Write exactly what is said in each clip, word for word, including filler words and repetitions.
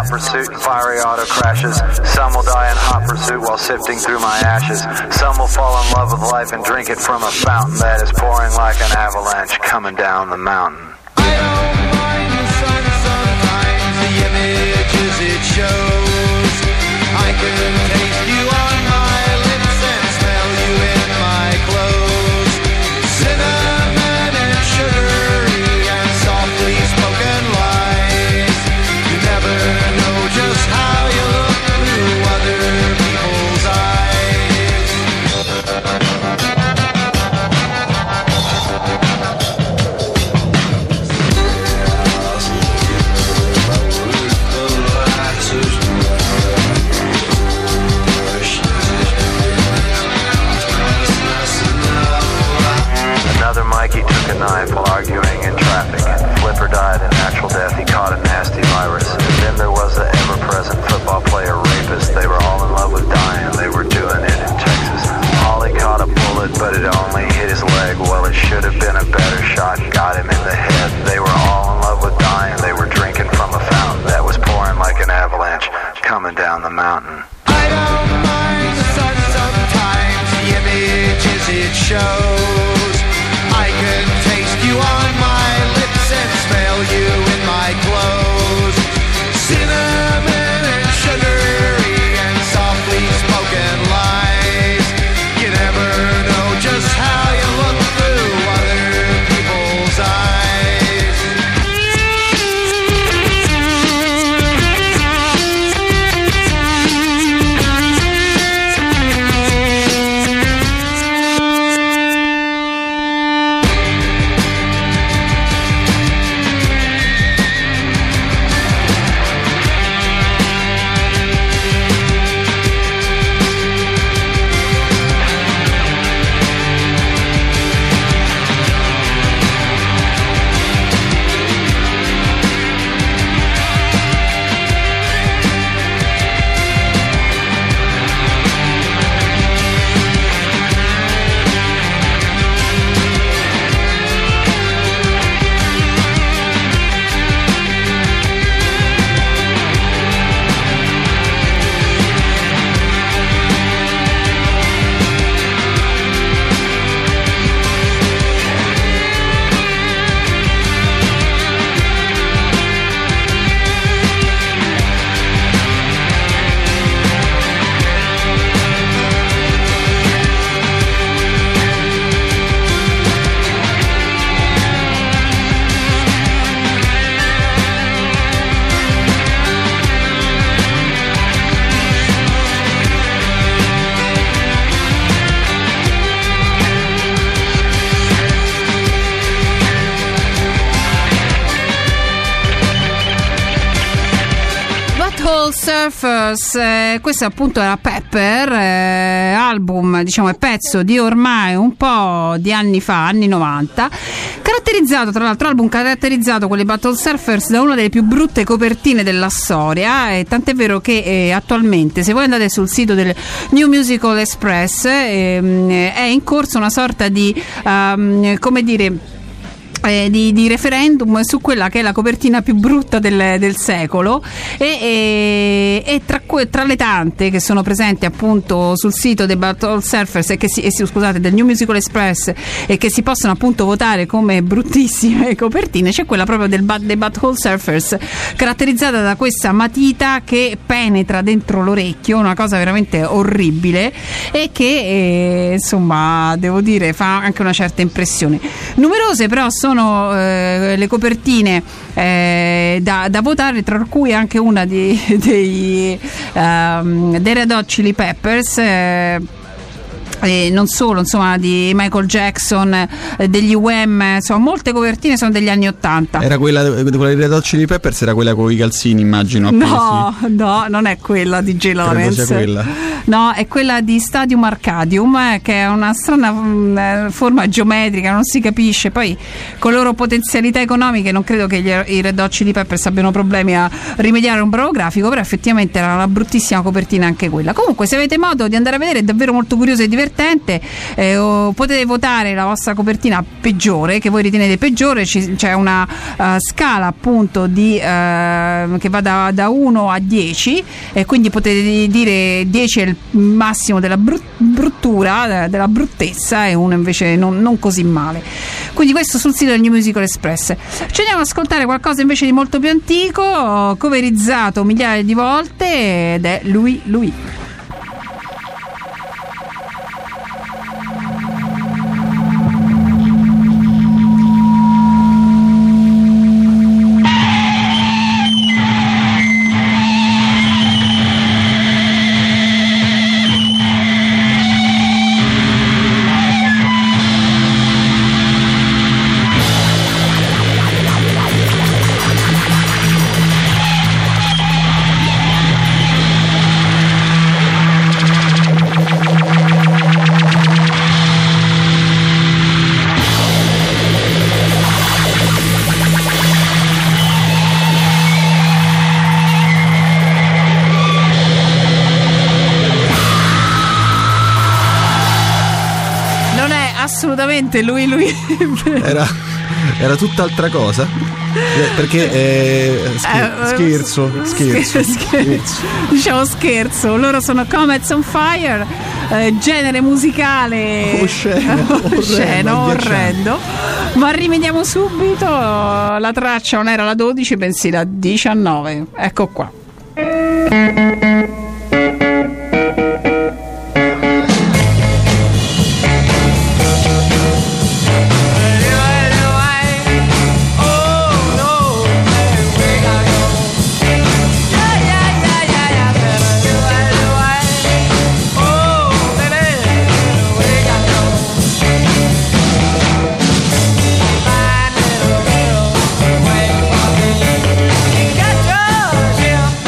hot pursuit in fiery auto crashes. Some will die in hot pursuit while sifting through my ashes. Some will fall in love with life and drink it from a fountain that is pouring like an avalanche coming down the mountain. I don't mind the sun sometimes, the images it shows. I can taste you on my lips and smell you in my clothes. Cinnamon and sugary and softly spoken lies. You never know just how you look through other people's eyes. Another Mikey took a knife while arguing in traffic. Flipper died a natural death, he caught a nasty virus. And then there was the ever-present football player rapist. They were all in love with dying, they were doing it in Texas. Ollie caught a bullet, but it only hit his leg. Well, it should have been a better shot, got him in the head. They were all in love with dying, they were drinking from a fountain that was pouring like an avalanche coming down the mountain. I don't mind the sun sometimes, the images it shows. I can taste you on my lips and smell you in my clothes. Cinnamon and sugary and softly spoken lies. You never know just how you look through other people's eyes. Surfers, eh, questo appunto era Pepper, eh, album, diciamo, è pezzo di ormai un po' di anni fa, anni novanta, caratterizzato, tra l'altro album caratterizzato con le Battle Surfers da una delle più brutte copertine della storia, e tant'è vero che eh, attualmente, se voi andate sul sito del New Musical Express, eh, è in corso una sorta di um, come dire Eh, di, di referendum su quella che è la copertina più brutta del, del secolo, e, e, e tra, tra le tante che sono presenti appunto sul sito dei Battle Surfers e che si, e si, scusate, del New Musical Express, e che si possono appunto votare come bruttissime copertine, c'è quella proprio del, dei Battle Surfers, caratterizzata da questa matita che penetra dentro l'orecchio, una cosa veramente orribile, e che eh, insomma devo dire fa anche una certa impressione. Numerose però sono eh, le copertine eh, da, da votare, tra cui anche una di, dei, um, dei Red Hot Chili Peppers, eh, e non solo, insomma, di Michael Jackson, eh, degli U M, insomma molte copertine sono degli anni ottanta. Era quella, quella di Red Hot Chili Peppers, era quella con i calzini, immagino. No, no, non è quella di J. Lawrence. No, è quella di Stadium Arcadium, eh, che è una strana mh, forma geometrica, non si capisce. Poi con le loro potenzialità economiche non credo che gli, i Red Hot Chili Peppers abbiano problemi a rimediare un bravo grafico, però effettivamente era una bruttissima copertina anche quella. Comunque, se avete modo di andare a vedere, è davvero molto curiosa e divertente. divertente. Eh, o potete votare la vostra copertina peggiore, che voi ritenete peggiore. Ci, c'è una uh, scala appunto di, uh, che va da, da uno a dieci, e quindi potete dire dieci è il massimo della brut- bruttura, della bruttezza, e uno invece non, non così male. Quindi questo sul sito del New Musical Express. Ci andiamo ad ascoltare qualcosa invece di molto più antico, coverizzato migliaia di volte, ed è Louis Louis. Assolutamente lui lui era, era tutt'altra cosa, perché eh, scher- eh, scherzo, scherzo, scherzo, scherzo diciamo scherzo. Loro sono Comets on Fire, eh, genere musicale osceno, osceno, orrendo, orrendo, ma rimediamo subito. La traccia non era la dodici bensì la diciannove, ecco qua. Got your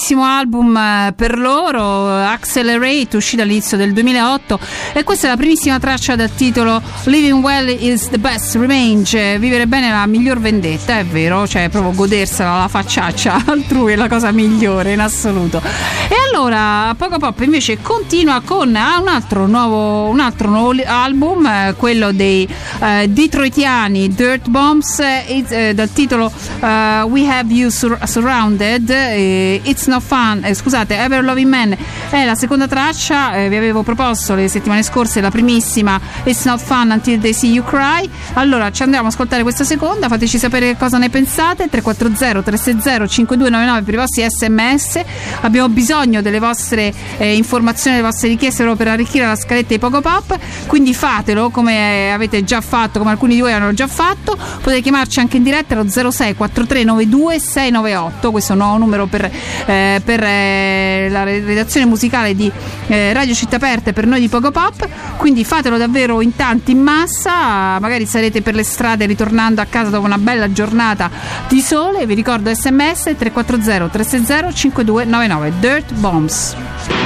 primissimo album eh, per loro, Accelerate, uscito all'inizio del duemilaotto, e questa è la primissima traccia dal titolo Living Well is the Best Revenge, vivere bene è la miglior vendetta, è vero, cioè proprio godersela la facciaccia altrui è la cosa migliore in assoluto. E allora Pogo Pop invece continua con ah, un altro nuovo un altro nuovo album, eh, quello dei eh, detroitiani Dirt Bombs, eh, eh, dal titolo uh, We Have You Sur- Surrounded, eh, It's Not Fun, eh, scusate, Ever Loving Man è la seconda traccia, eh, vi avevo proposto le settimane scorse la primissima, It's Not Fun Until They See You Cry. Allora ci andiamo a ascoltare questa seconda, fateci sapere che cosa ne pensate. Tre quattro zero tre sei zero cinque due nove nove per i vostri sms, abbiamo bisogno delle vostre eh, informazioni, delle vostre richieste proprio per arricchire la scaletta di Pogo Pop, quindi fatelo come avete già fatto, come alcuni di voi hanno già fatto. Potete chiamarci anche in diretta allo zero sei quattro tre nove due sei nove otto, questo è un nuovo numero per, eh, per eh, la redazione musicale di eh, Radio Città Aperte, per noi di Pogo Pop, quindi fatelo davvero in tanti, in massa, magari sarete per le strade ritornando a casa dopo una bella giornata di sole. Vi ricordo sms tre quattro zero tre sei zero cinque due nove nove. Dirt Bombs.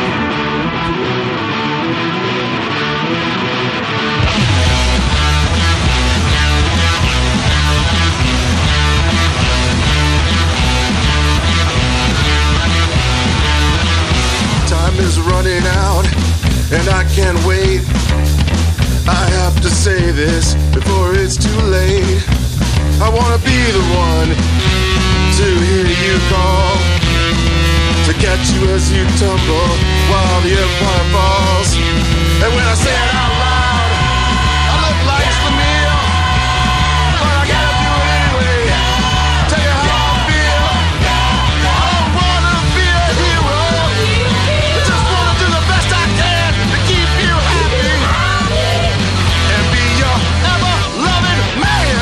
Is running out and I can't wait. I have to say this before it's too late. I wanna be the one to hear you call, to catch you as you tumble while the empire falls. And when I say it out loud, I look like Schlemiel, but I gotta do it anyway. Tell you how I feel. I don't wanna be a hero, I just wanna do the best I can to keep you happy and be your ever-loving man.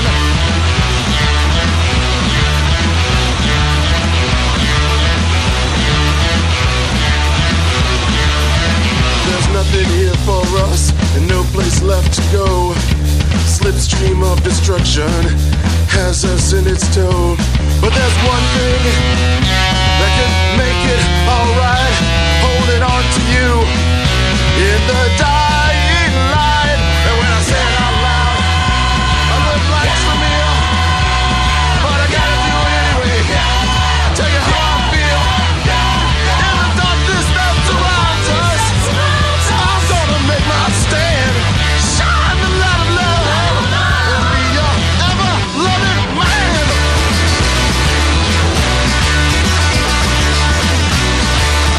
There's nothing here for us and no place left to go. Slipstream of destruction has us in its tow. But there's one thing that can make it alright, holding on to you in the dying light. And when I say it out loud, I look like Schlemiel, but I gotta do it anyway. Tell you how I feel. In the darkness that surrounds us, I'm gonna make my stand, shine the light of love, and be your ever-loving man.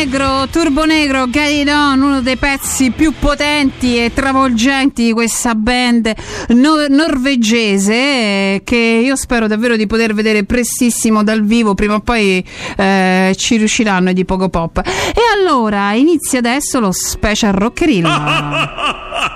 Negro, Turbo Negro, Get It On, uno dei pezzi più potenti e travolgenti di questa band no- norvegese eh, che io spero davvero di poter vedere prestissimo dal vivo, prima o poi eh, ci riusciranno i di Pogo Pop. E allora inizia adesso lo Special Rockerilla.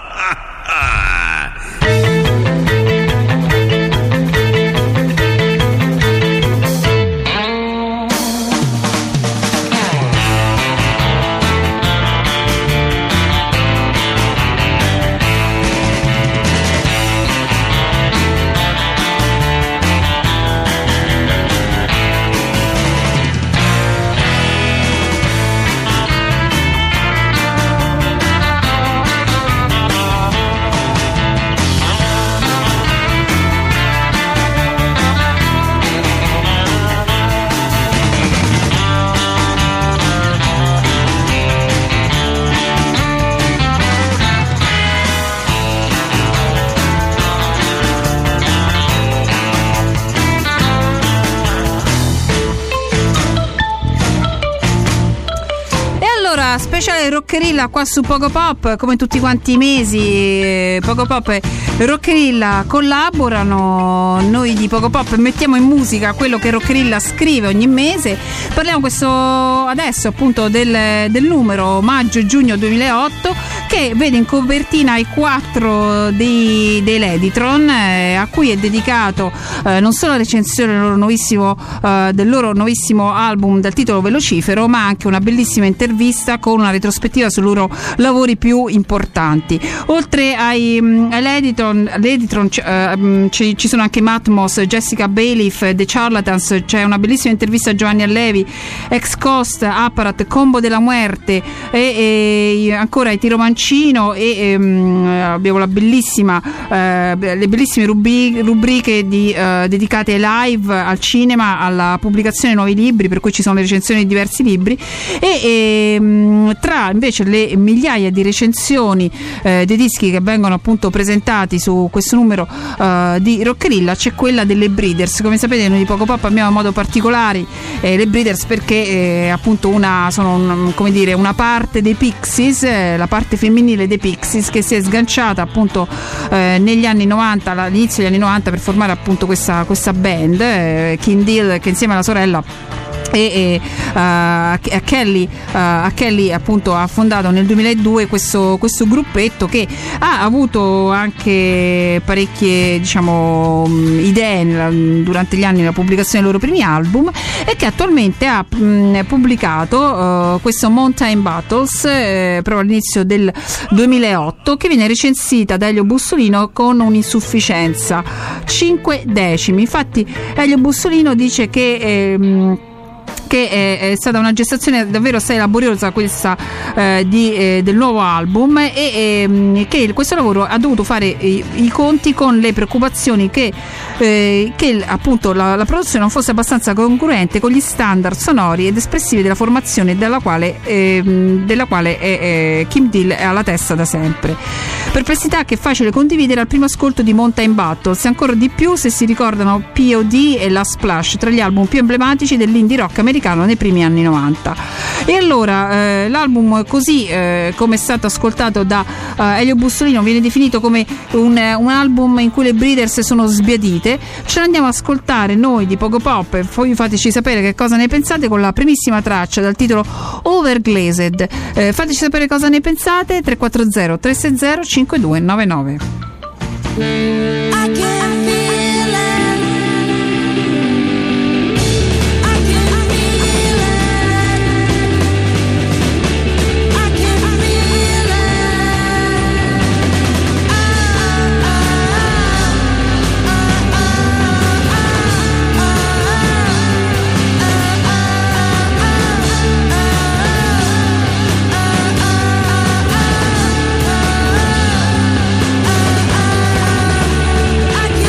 Speciale Rockerilla qua su Pogo Pop, come tutti quanti i mesi Pogo Pop e Rockerilla collaborano. Noi di Pogo Pop mettiamo in musica quello che Rockerilla scrive ogni mese. Parliamo questo adesso appunto del, del numero maggio-giugno duemilaotto, che vede in copertina i quattro dei, dei Ladytron, eh, a cui è dedicato eh, non solo la recensione del loro nuovissimo, eh, del loro nuovissimo album dal titolo Velocifero, ma anche una bellissima intervista con una retrospettiva sui loro lavori più importanti. Oltre ai, ai Ladytron, Ladytron uh, ci, ci sono anche Matmos, Jessica Bailiff, The Charlatans, c'è una bellissima intervista a Giovanni Allevi, Ex Coast, Apparat, Combo della Muerte e, e ancora i Tiro Mancino e, e um, abbiamo la bellissima uh, le bellissime rubi- rubriche di, uh, dedicate ai live, al cinema, alla pubblicazione di nuovi libri, per cui ci sono le recensioni di diversi libri e, e um, tra invece le migliaia di recensioni eh, dei dischi che vengono appunto presentati su questo numero uh, di Rockerilla c'è quella delle Breeders. Come sapete noi di Pogo Pop abbiamo in modo particolare eh, le Breeders perché eh, appunto una sono un, come dire una parte dei Pixies, eh, la parte femminile dei Pixies che si è sganciata appunto eh, negli anni novanta, all'inizio degli anni novanta, per formare appunto questa, questa band eh, Kim Deal, che insieme alla sorella e, e uh, a Kelly, uh, a Kelly appunto ha fondato nel duemiladue questo, questo gruppetto che ha avuto anche parecchie diciamo idee nella, durante gli anni nella pubblicazione dei loro primi album e che attualmente ha mh, pubblicato uh, questo Mountain Battles eh, proprio all'inizio del duemilaotto, che viene recensita da Elio Bussolino con un'insufficienza cinque decimi. Infatti Elio Bussolino dice che eh, che è, è stata una gestazione davvero assai laboriosa questa eh, di, eh, del nuovo album e, e che questo lavoro ha dovuto fare i, i conti con le preoccupazioni che, eh, che appunto la, la produzione non fosse abbastanza congruente con gli standard sonori ed espressivi della formazione della quale, eh, della quale è, è Kim Deal è alla testa da sempre. Perplessità che è facile condividere al primo ascolto di Mountain Battles, ancora di più se si ricordano P O D e La Splash, tra gli album più emblematici dell'indie rock americano nei primi anni novanta. E allora eh, l'album così eh, come è stato ascoltato da eh, Elio Bussolino viene definito come un, un album in cui le Breeders sono sbiadite. Ce l'andiamo ad ascoltare noi di Pogo Pop e poi fateci sapere che cosa ne pensate con la primissima traccia dal titolo Overglazed. Eh, fateci sapere cosa ne pensate. Tre quattro zero tre sei zero cinque due nove nove. I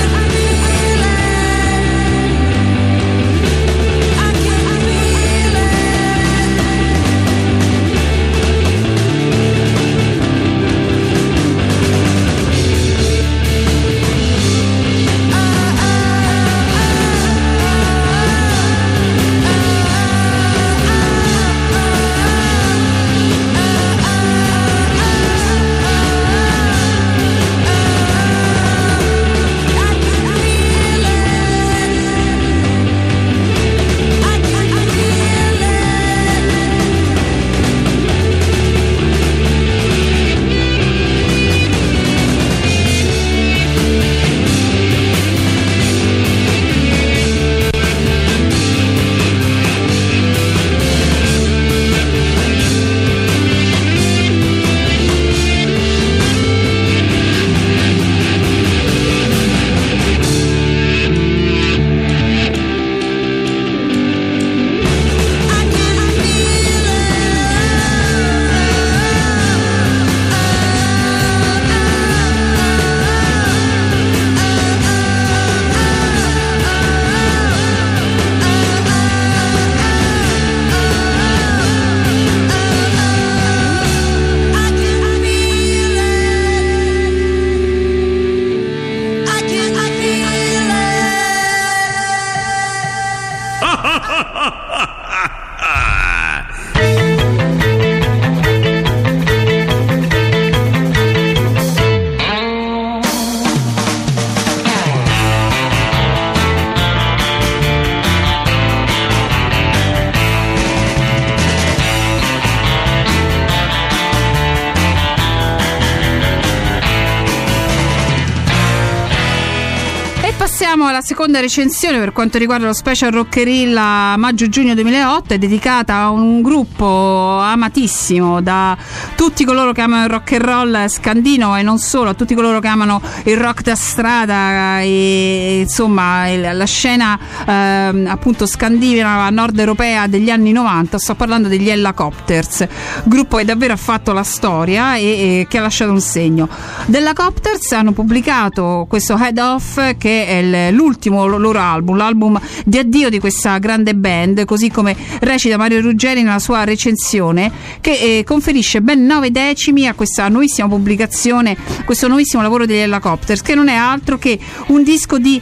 passiamo alla seconda recensione per quanto riguarda lo special Rockerilla maggio-giugno duemilaotto. È dedicata a un gruppo amatissimo da tutti coloro che amano il rock and roll scandinavo e non solo, a tutti coloro che amano il rock da strada e insomma la scena eh, appunto scandinava nord europea degli anni novanta. Sto parlando degli Hellacopters, gruppo che davvero ha fatto la storia e, e che ha lasciato un segno. The Hellacopters hanno pubblicato questo Head Off, che è l'ultimo loro album, l'album di addio di questa grande band, così come recita Mario Ruggeri nella sua recensione, che eh, conferisce ben nove decimi a questa nuovissima pubblicazione, questo nuovissimo lavoro degli Hellacopters, che non è altro che un disco di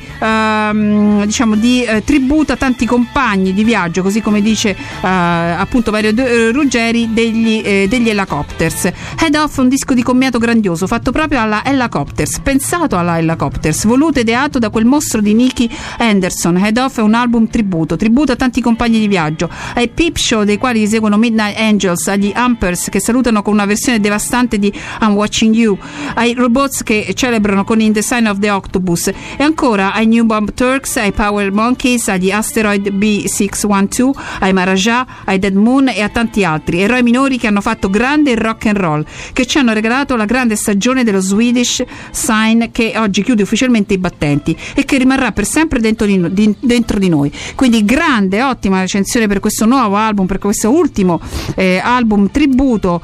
ehm, diciamo di eh, tributo a tanti compagni di viaggio, così come dice eh, appunto Mario D- Ruggeri degli, eh, degli Hellacopters. Head Off è un disco di commiato grandioso, fatto proprio alla Hellacopters, pensato alla Hellacopters, voluto e ideato da quel mostro di Nicky Anderson. Head Off è un album tributo, tributo a tanti compagni di viaggio, ai Peep Show dei quali eseguono Midnight Angels, agli Ampers che salutano con una versione devastante di I'm Watching You, ai Robots che celebrano con In the Sign of the Octopus, e ancora ai New Bomb Turks, ai Power Monkeys, agli Asteroid B sei uno due, ai Maharaja, ai Dead Moon e a tanti altri eroi minori che hanno fatto grande il rock and roll, che ci hanno regalato la grande stagione dello Swedish Sign, che oggi chiude ufficialmente i battenti e che rimarrà per sempre dentro di, di, dentro di noi. Quindi grande, ottima recensione per questo nuovo album, per questo ultimo eh, album tributo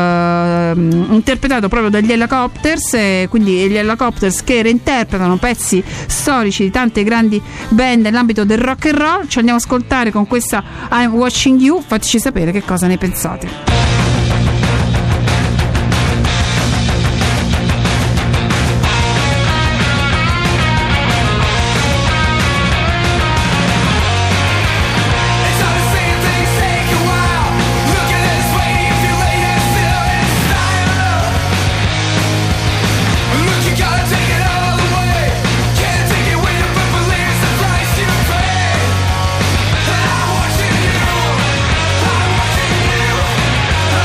eh, interpretato proprio dagli Hellacopters, eh, quindi gli Hellacopters che reinterpretano pezzi storici di tante grandi band nell'ambito del rock and roll. Ci andiamo a ascoltare con questa I'm Watching You, fateci sapere che cosa ne pensate. I'm watching you.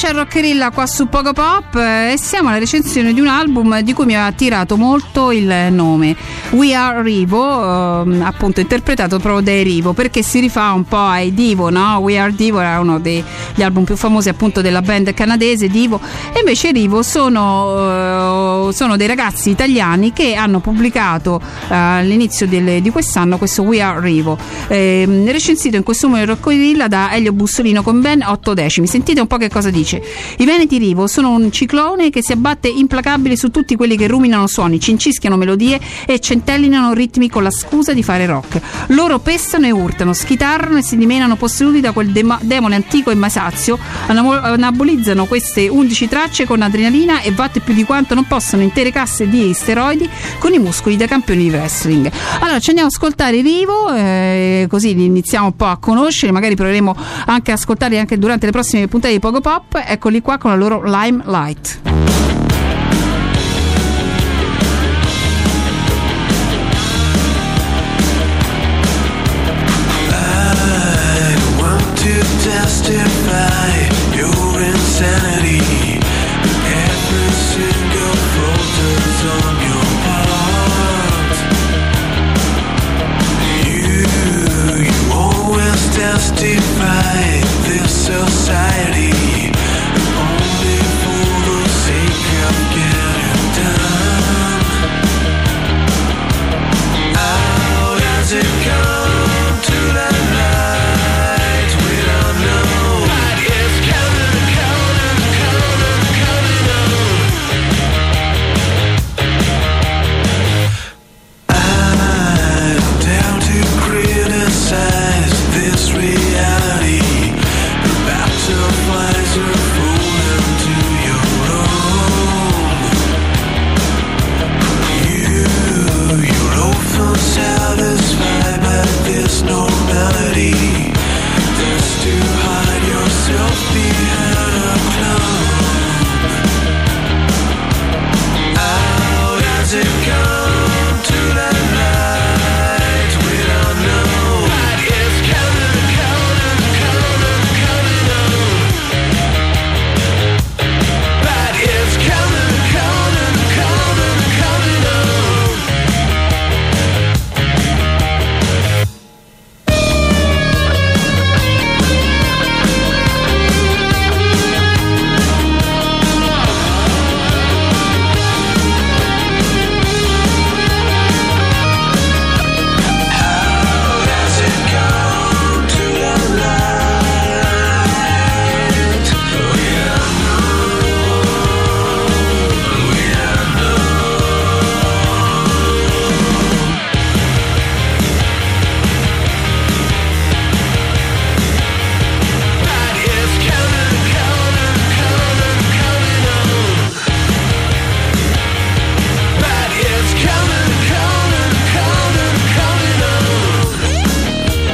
c'è Rockerilla qua su Pogo Pop eh, e siamo alla recensione di un album di cui mi aveva attirato molto il nome, We Are Rivo, eh, appunto interpretato proprio dai Rivo, perché si rifà un po' ai Divo, no? We Are Divo era uno degli album più famosi appunto della band canadese Divo, e invece Rivo sono, eh, sono dei ragazzi italiani che hanno pubblicato eh, all'inizio del, di quest'anno questo We Are Rivo, eh, recensito in questo numero Rockerilla da Elio Bussolino con ben otto decimi. Sentite un po' che cosa dice. I Veneti Rivo sono un ciclone che si abbatte implacabile su tutti quelli che ruminano suoni, cincischiano melodie e centellinano ritmi con la scusa di fare rock. Loro pestano e urtano, schitarrano e si dimenano posseduti da quel demo- demone antico e masazio, anamo- anabolizzano queste undici tracce con adrenalina e watt più di quanto non possono intere casse di steroidi con i muscoli da campioni di wrestling. Allora ci andiamo ad ascoltare Rivo, eh, così li iniziamo un po' a conoscere, magari proveremo anche a ascoltarli anche durante le prossime puntate di Pogo Pop. Eccoli qua con la loro Limelight. I want to testify your insanity. Every single photo's on your heart. You, you always testify this society. Only for the sake of getting done. How does it come to that light? We don't know. But it's coming, coming, coming, coming on. I don't dare to criticize this reality. Butterflies are falling to your own. You, you're often satisfied by this normality. Just to hide yourself behind a clown. How does it come to that light? We don't know. But it's coming, coming, coming, coming on. But it's coming, coming, coming, coming on. How does it come to that light? We don't know. We don't know. But it's coming, coming, coming, coming on. But it's coming, coming, coming, coming on.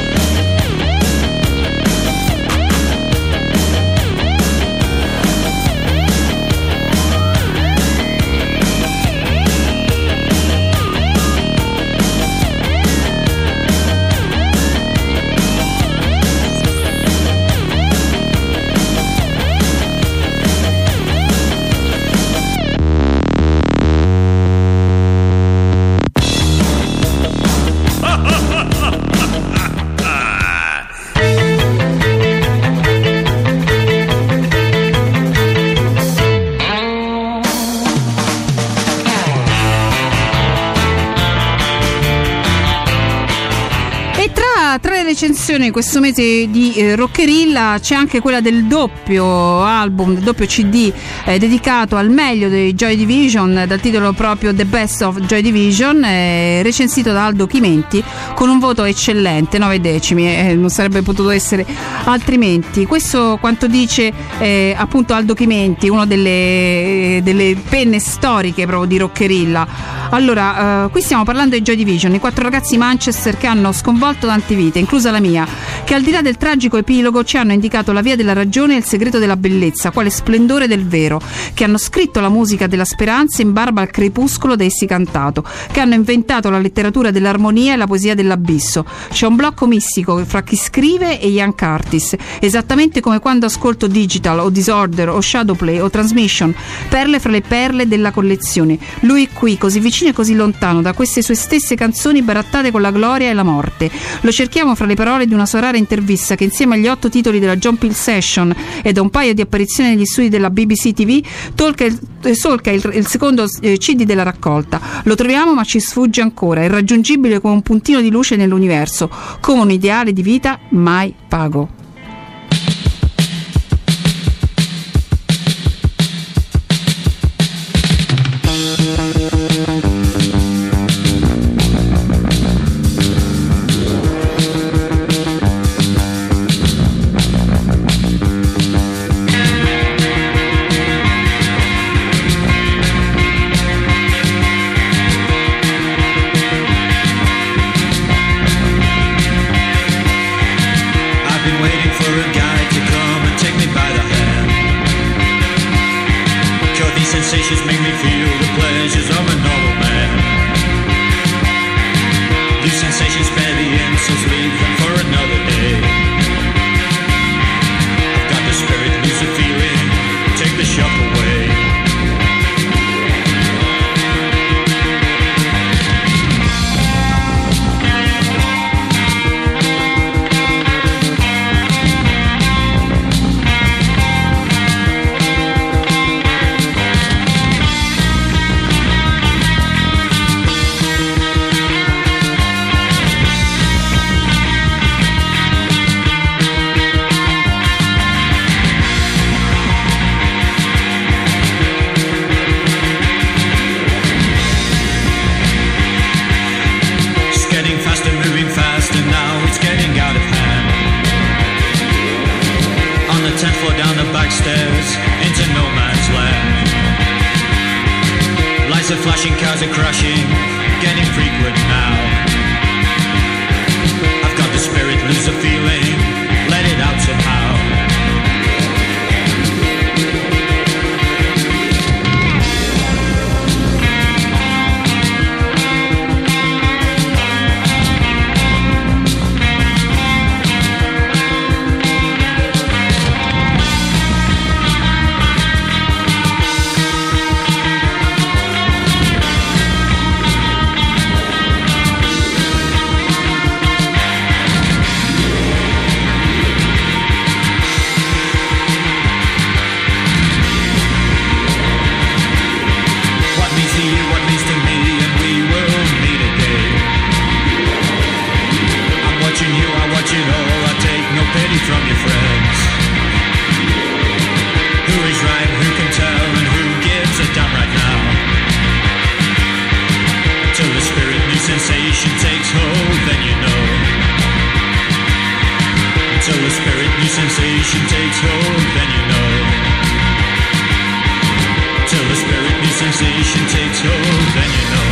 E tra, tra le recensioni questo mese di eh, Rockerilla c'è anche quella del doppio album, del doppio C D eh, dedicato al meglio dei Joy Division, dal titolo proprio The Best of Joy Division, eh, recensito da Aldo Chimenti con un voto eccellente, nove decimi, eh, non sarebbe potuto essere altrimenti. Questo quanto dice eh, appunto Aldo Chimenti, uno delle, delle penne storiche proprio di Rockerilla. Allora, eh, qui stiamo parlando dei Joy Division, i quattro ragazzi Manchester che hanno sconvolto tante vite, incluse scusa la mia, che al di là del tragico epilogo ci hanno indicato la via della ragione e il segreto della bellezza, quale splendore del vero, che hanno scritto la musica della speranza in barba al crepuscolo da essi cantato, che hanno inventato la letteratura dell'armonia e la poesia dell'abisso. C'è un blocco mistico fra chi scrive e Ian Curtis, esattamente come quando ascolto Digital o Disorder o Shadowplay o Transmission, perle fra le perle della collezione. Lui qui, così vicino e così lontano da queste sue stesse canzoni barattate con la gloria e la morte. Lo cerchiamo fra le parole di una sua rara intervista che, insieme agli otto titoli della John Peel Session e da un paio di apparizioni negli studi della B B C T V, tolca il, eh, solca il, il secondo eh, C D della raccolta. Lo troviamo ma ci sfugge ancora, irraggiungibile come un puntino di luce nell'universo, come un ideale di vita mai pago. Sensations make me feel the pleasures of a normal man. These sensations spare the insults, leave them for another day. I've got the spirit, lose the feeling, take the shock away. Tenth floor down the back stairs into no man's land. Lights are flashing, cars are crashing, getting frequent now. I've got the spirit, lose the feeling, let it out somehow. From your friends, who is right, who can tell, and who gives a damn right now? Till the spirit new sensation takes hold, then you know. Till the spirit new sensation takes hold, then you know. Till the spirit new sensation takes hold, then you know.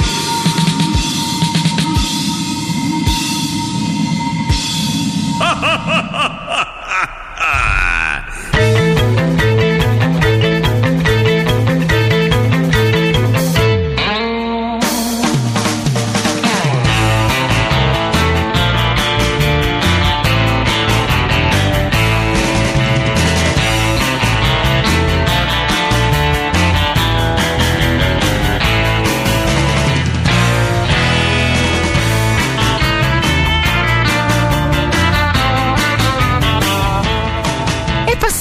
Ha ha!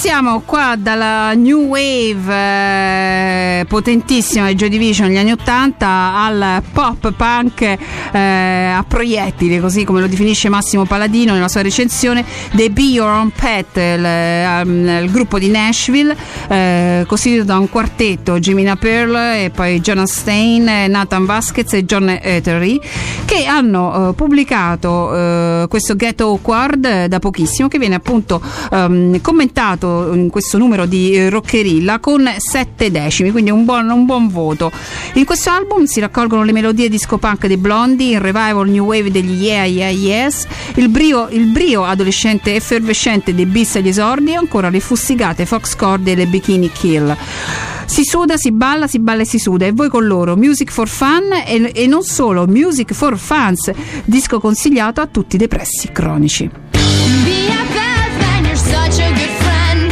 Passiamo qua dalla new wave eh, potentissima di Joy Division negli anni ottanta al pop punk eh, a proiettile, così come lo definisce Massimo Paladino nella sua recensione, The Be Your Own Pet, il, um, il gruppo di Nashville eh, costituito da un quartetto, Jimena Pearl e poi Jonas Stein, Nathan Vasquez e John Ethery, che hanno eh, pubblicato eh, questo Get Awkward eh, da pochissimo, che viene appunto um, commentato in questo numero di eh, Rockerilla con sette decimi, quindi un buon, un buon voto. In questo album si raccolgono le melodie disco punk dei Blondie, il revival new wave degli Yeah Yeah Yes, il brio, il brio adolescente effervescente dei Beast agli esordi e ancora le fustigate Foxcore delle Bikini Kill. Si suda, si balla, si balla e si suda, e voi con loro. Music for fun e, e non solo, music for fans, disco consigliato a tutti i depressi cronici. Be a bad man, you're such a good friend,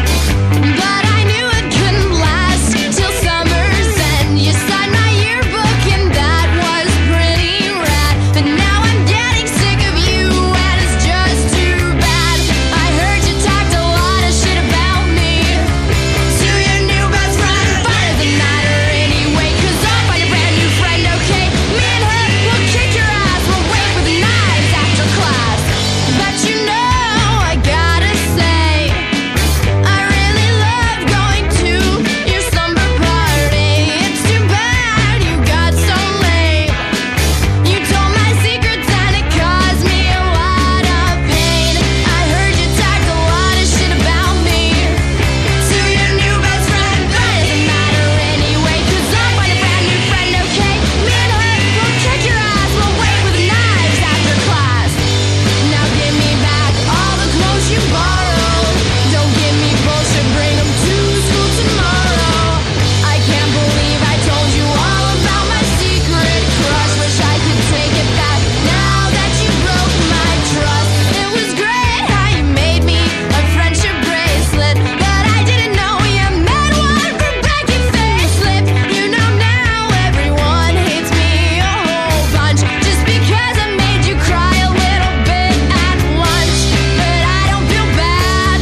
but I knew it couldn't last till summer's end. You signed my yearbook and that was pretty rad, but now I'm getting sick of you and it's just too bad. I heard you talked a lot of shit about me to your new best friend, but it doesn't matter anyway, cause I'll find a brand new friend, okay? Me and her will kick your ass, we'll wait with knives after class. But you know, I gotta say, I really love going to your slumber party. It's too bad you got so late. You told my secrets and it caused me a lot of pain. I heard you talked a lot of shit about me to your new best friend, but it doesn't matter anyway, cause I'll find a brand new friend, okay? Me and her will kick your ass, we'll wait with knives after class. Now give me back all the clothes you borrowed. Don't give me bullshit, bring them to school tomorrow. I can't believe I told you all about my secret crush. Wish I could take it back now that you broke my trust. It was great how you made me a friendship bracelet, but I didn't know you meant one for back your facelift. You know now everyone hates me a whole bunch just because I made you cry a little bit at lunch. But I don't feel bad,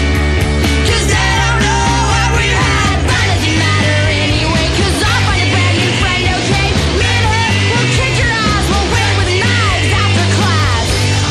cause they don't know what we had. But it doesn't matter anyway, cause I'll find a brand new friend, okay? Me and her will kick your ass, we'll wait with knives after class.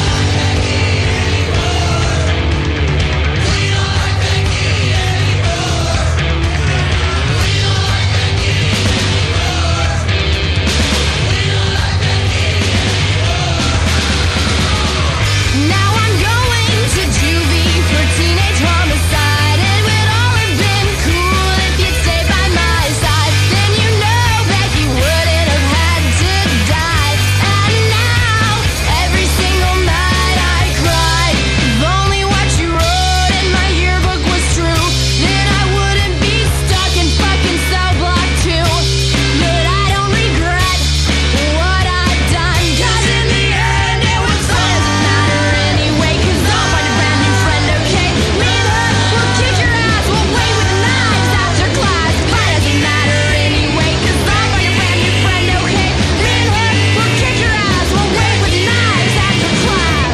Now I'm going to juvie for teenage homicide. It would all have been cool if you'd stayed by my side. Then you know that you wouldn't have had to die. And now, every single night I cry. If only what you wrote in my yearbook was true, then I wouldn't be stuck in fucking cell block two. But I don't regret what I've done, cause in the end it was fun. Doesn't matter anyway, cause I'll find a brand new friend, okay? Me and her will kick your ass, we'll wait with knives after class. But doesn't matter anyway, cause I'll find a brand new friend, okay? Me and her will kick your ass, we'll wait with knives after class.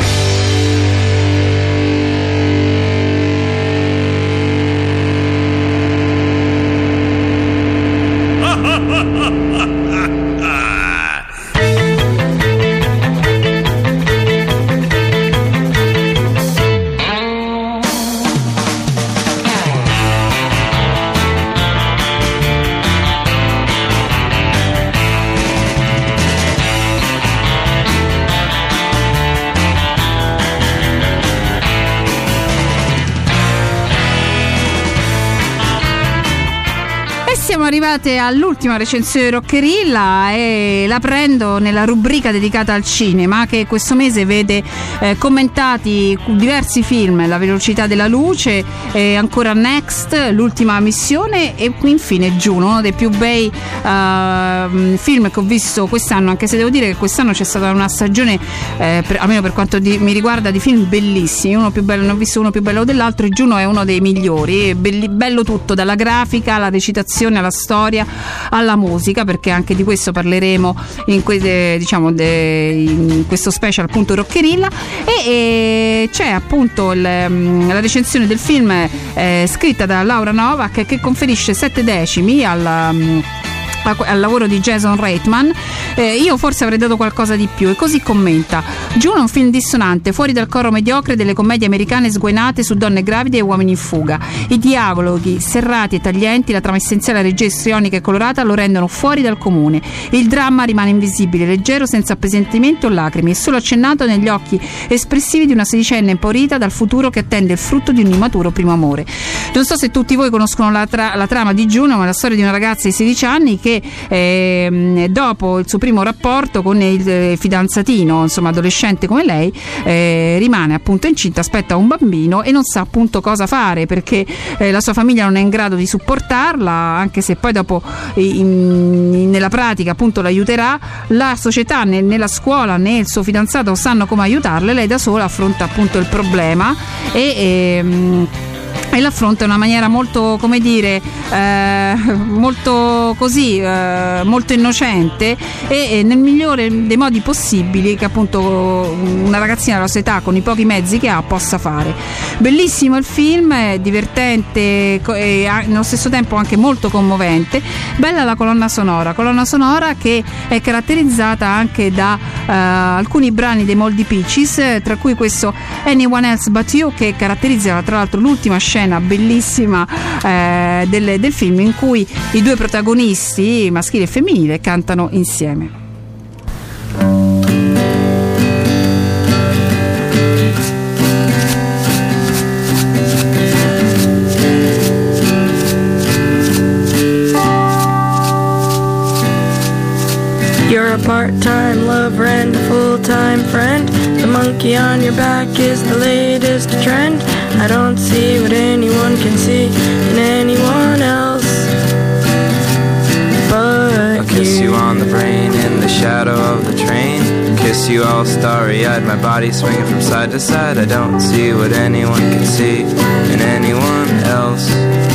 E siamo arrivate all'ultima recensione di Rockerilla e la prendo nella rubrica dedicata al cinema, che questo mese vede eh, commentati diversi film: La velocità della luce, eh, ancora Next, L'ultima missione e infine Juno, uno dei più bei uh, film che ho visto quest'anno, anche se devo dire che quest'anno c'è stata una stagione, eh, per, almeno per quanto di, mi riguarda, di film bellissimi, uno più bello, ne ho visto uno più bello dell'altro, e Juno è uno dei migliori, belli, bello tutto, dalla grafica alla recitazione alla alla storia, alla musica, perché anche di questo parleremo in, que- diciamo de- in questo special appunto Rockerilla, e, e c'è appunto il, la recensione del film eh, scritta da Laura Novak, che conferisce sette decimi al al lavoro di Jason Reitman. Eh, io forse avrei dato qualcosa di più, e così commenta: Juno è un film dissonante, fuori dal coro mediocre delle commedie americane sguainate su donne gravide e uomini in fuga. I dialoghi serrati e taglienti, la trama essenziale, la regia istrionica e colorata lo rendono fuori dal comune. Il dramma rimane invisibile, leggero, senza appesantimenti o lacrime, e solo accennato negli occhi espressivi di una sedicenne impaurita dal futuro che attende il frutto di un immaturo primo amore. Non so se tutti voi conoscono la, tra- la trama di Juno, ma è la storia di una ragazza di sedici anni che Eh, dopo il suo primo rapporto con il eh, fidanzatino, insomma adolescente come lei, eh, rimane appunto incinta, aspetta un bambino e non sa appunto cosa fare, perché eh, la sua famiglia non è in grado di supportarla, anche se poi dopo in, in, nella pratica appunto l'aiuterà. La società né, né la scuola né il suo fidanzato sanno come aiutarle, lei da sola affronta appunto il problema e ehm, e l'affronta in una maniera molto, come dire, eh, molto così, eh, molto innocente e, e nel migliore dei modi possibili che appunto una ragazzina della sua età, con i pochi mezzi che ha, possa fare. Bellissimo il film, è divertente e nello stesso tempo anche molto commovente. Bella la colonna sonora, colonna sonora che è caratterizzata anche da eh, alcuni brani dei Moldy Peaches, tra cui questo Anyone Else But You, che caratterizza tra l'altro l'ultima scena bellissima eh, del, del film, in cui i due protagonisti, maschile e femminile, cantano insieme. You're a part-time lover and a full-time friend. The monkey on your back is the latest trend. I don't see what anyone can see in anyone else but I'll kiss you you. on the brain in the shadow of the train. Kiss you all starry-eyed, my body swinging from side to side. I don't see what anyone can see in anyone else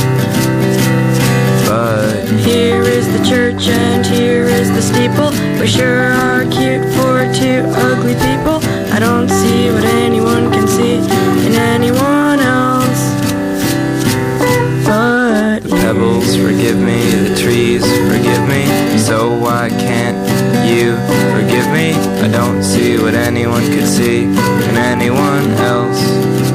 but Here is the church and here is the steeple. We sure are cute for two ugly people. I don't see what anyone can see in anyone else but the pebbles forgive me, the trees forgive me. So why can't you forgive me? I don't see what anyone could see in anyone else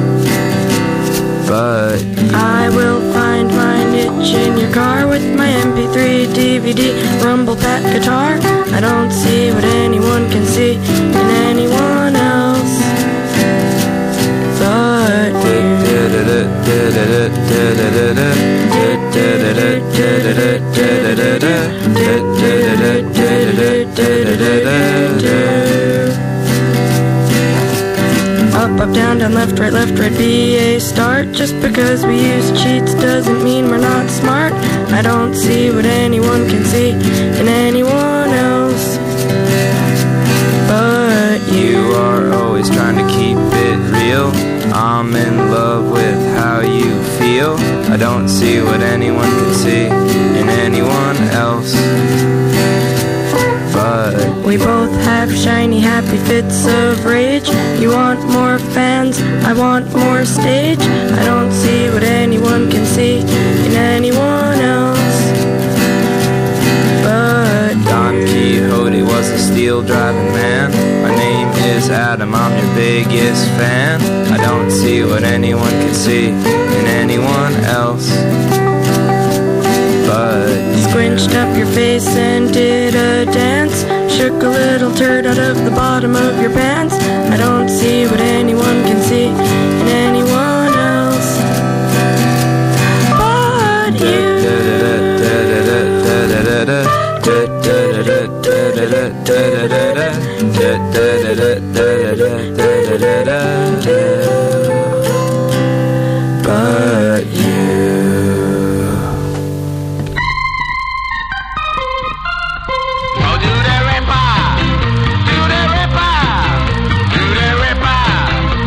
but I will find my niche in your car with my M P three, D V D, rumble pack guitar. I don't see what anyone can see in anyone else but Up, up, down, down, left, right, left, right, B A start. Just because we use cheats doesn't mean we're not smart. I don't see what anyone can see in anyone else but you. You are always trying to keep it real. I'm in love with how you feel. I don't see what anyone can see in anyone else but we both have shiny, happy fits of rage. You want more fans, I want more stage. I don't see what anyone can see in anyone else but Don Quixote was a steel driving man. My name is Adam, I'm your biggest fan. I don't see what anyone can see in anyone else but squinched up your face and did a dance. Shook a little turd out of the bottom of your pants. I don't see what anyone can see in anyone else but you. But you. Oh, do the ripper, do the ripper, do the ripper.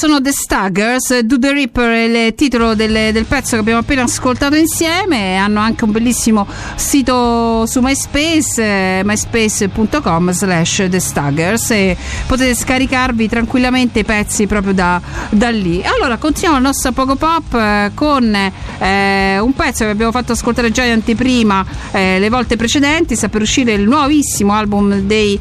sono The Staggers, Do the Reaper è il titolo del, del pezzo che abbiamo appena ascoltato insieme. Hanno anche un bellissimo sito su MySpace, eh, myspace punto com slash The Staggers, e potete scaricarvi tranquillamente i pezzi proprio da, da lì. Allora continuiamo il nostro Pogo Pop eh, con eh, un pezzo che abbiamo fatto ascoltare già in anteprima eh, le volte precedenti. Sta per uscire il nuovissimo album dei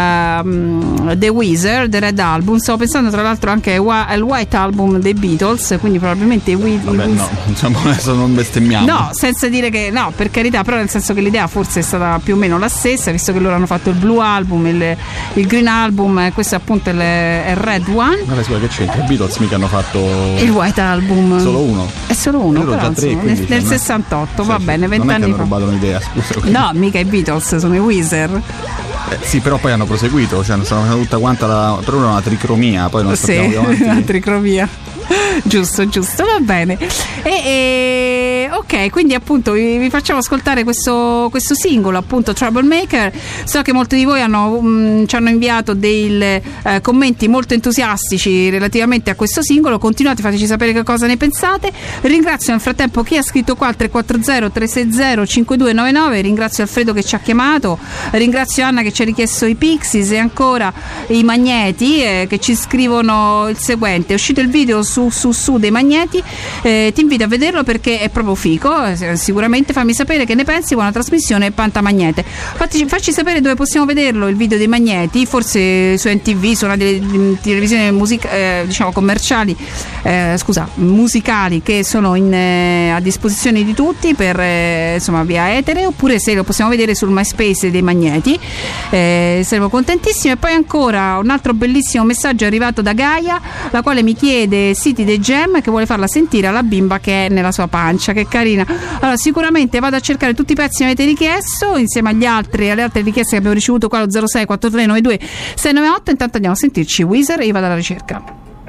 uh, The Weezer, The Red Album. Stavo pensando tra l'altro anche al White Album dei Beatles, quindi probabilmente i Weezer. Vabbè, no, diciamo adesso non bestemmiamo. No, senza dire che no, per carità, però nel senso che l'idea forse è stata più o meno la stessa, visto che loro hanno fatto il Blue Album, il, il Green Album, e questo appunto è il, è il Red One. Vabbè, scusa, che c'entra? I Beatles mica hanno fatto il White Album. Solo uno? È solo uno, però, già tre, insomma, nel, nel sessantotto, sì, va sì. bene, Non è che vent'anni hanno fa. rubato un'idea, scusa. No, mica i Beatles, sono i Weezer. Eh, sì, però poi hanno proseguito, cioè stanno facendo tutta quanta la, per ora una tricromia, poi non sappiamo più avanti. Sì, una tricromia. Giusto, giusto, va bene. E, e ok, quindi appunto vi, vi facciamo ascoltare questo, questo singolo, appunto Troublemaker. So che molti di voi hanno, mh, ci hanno inviato dei eh, commenti molto entusiastici relativamente a questo singolo. Continuate, fateci sapere che cosa ne pensate. Ringrazio nel frattempo chi ha scritto qua al tre quattro zero tre sei zero cinque due nove nove. Ringrazio Alfredo che ci ha chiamato, ringrazio Anna che ci ha richiesto i Pixies e ancora i Magneti eh, che ci scrivono il seguente: è uscito il video su su su dei Magneti, eh, ti invito a vederlo perché è proprio fico, eh, sicuramente. Fammi sapere che ne pensi, buona trasmissione Pantamagnete. Facci, facci sapere dove possiamo vederlo il video dei Magneti, forse su N T V, su una delle televisioni music- eh, diciamo commerciali, eh, scusa, musicali che sono in, eh, a disposizione di tutti per eh, insomma via etere, oppure se lo possiamo vedere sul MySpace dei Magneti, eh, saremo contentissimi. E poi ancora un altro bellissimo messaggio è arrivato da Gaia, la quale mi chiede City dei Gem, che vuole farla sentire alla bimba che è nella sua pancia. Che carina. Allora sicuramente vado a cercare tutti i pezzi che mi avete richiesto insieme agli altri, alle altre richieste che abbiamo ricevuto qua allo zero sei quattro tre nove due sei nove otto. Intanto andiamo a sentirci Weezer e io vado alla ricerca.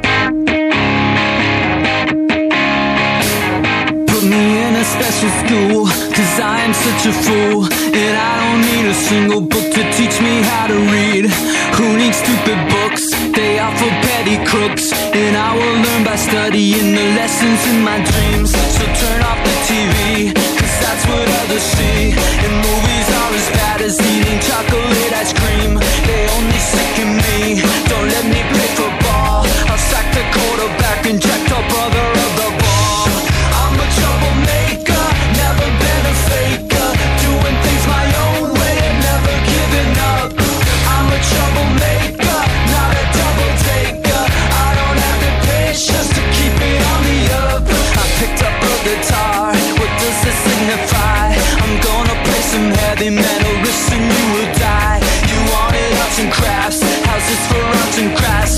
Put me in a special school, cause I am such a fool, and I don't need a single book to teach me how to read. Who needs stupid books? They are for petty crooks, and I will learn by studying the lessons in my dreams. So turn off the T V, cause that's what others see, and movies are as bad as eating chocolate ice cream. They only sicken me, don't let me play football. I'll sack the quarterback and jack the brother of the ball. I'm a troublemaker, never been a faker, doing things my own way and never giving up. I'm a troublemaker, not a double taker, I don't have the patience to keep it on the up. I picked up a guitar, what does this signify? I'm gonna play some heavy metal riffs and you will die. You wanted arts and crafts, how's this for arts and crafts?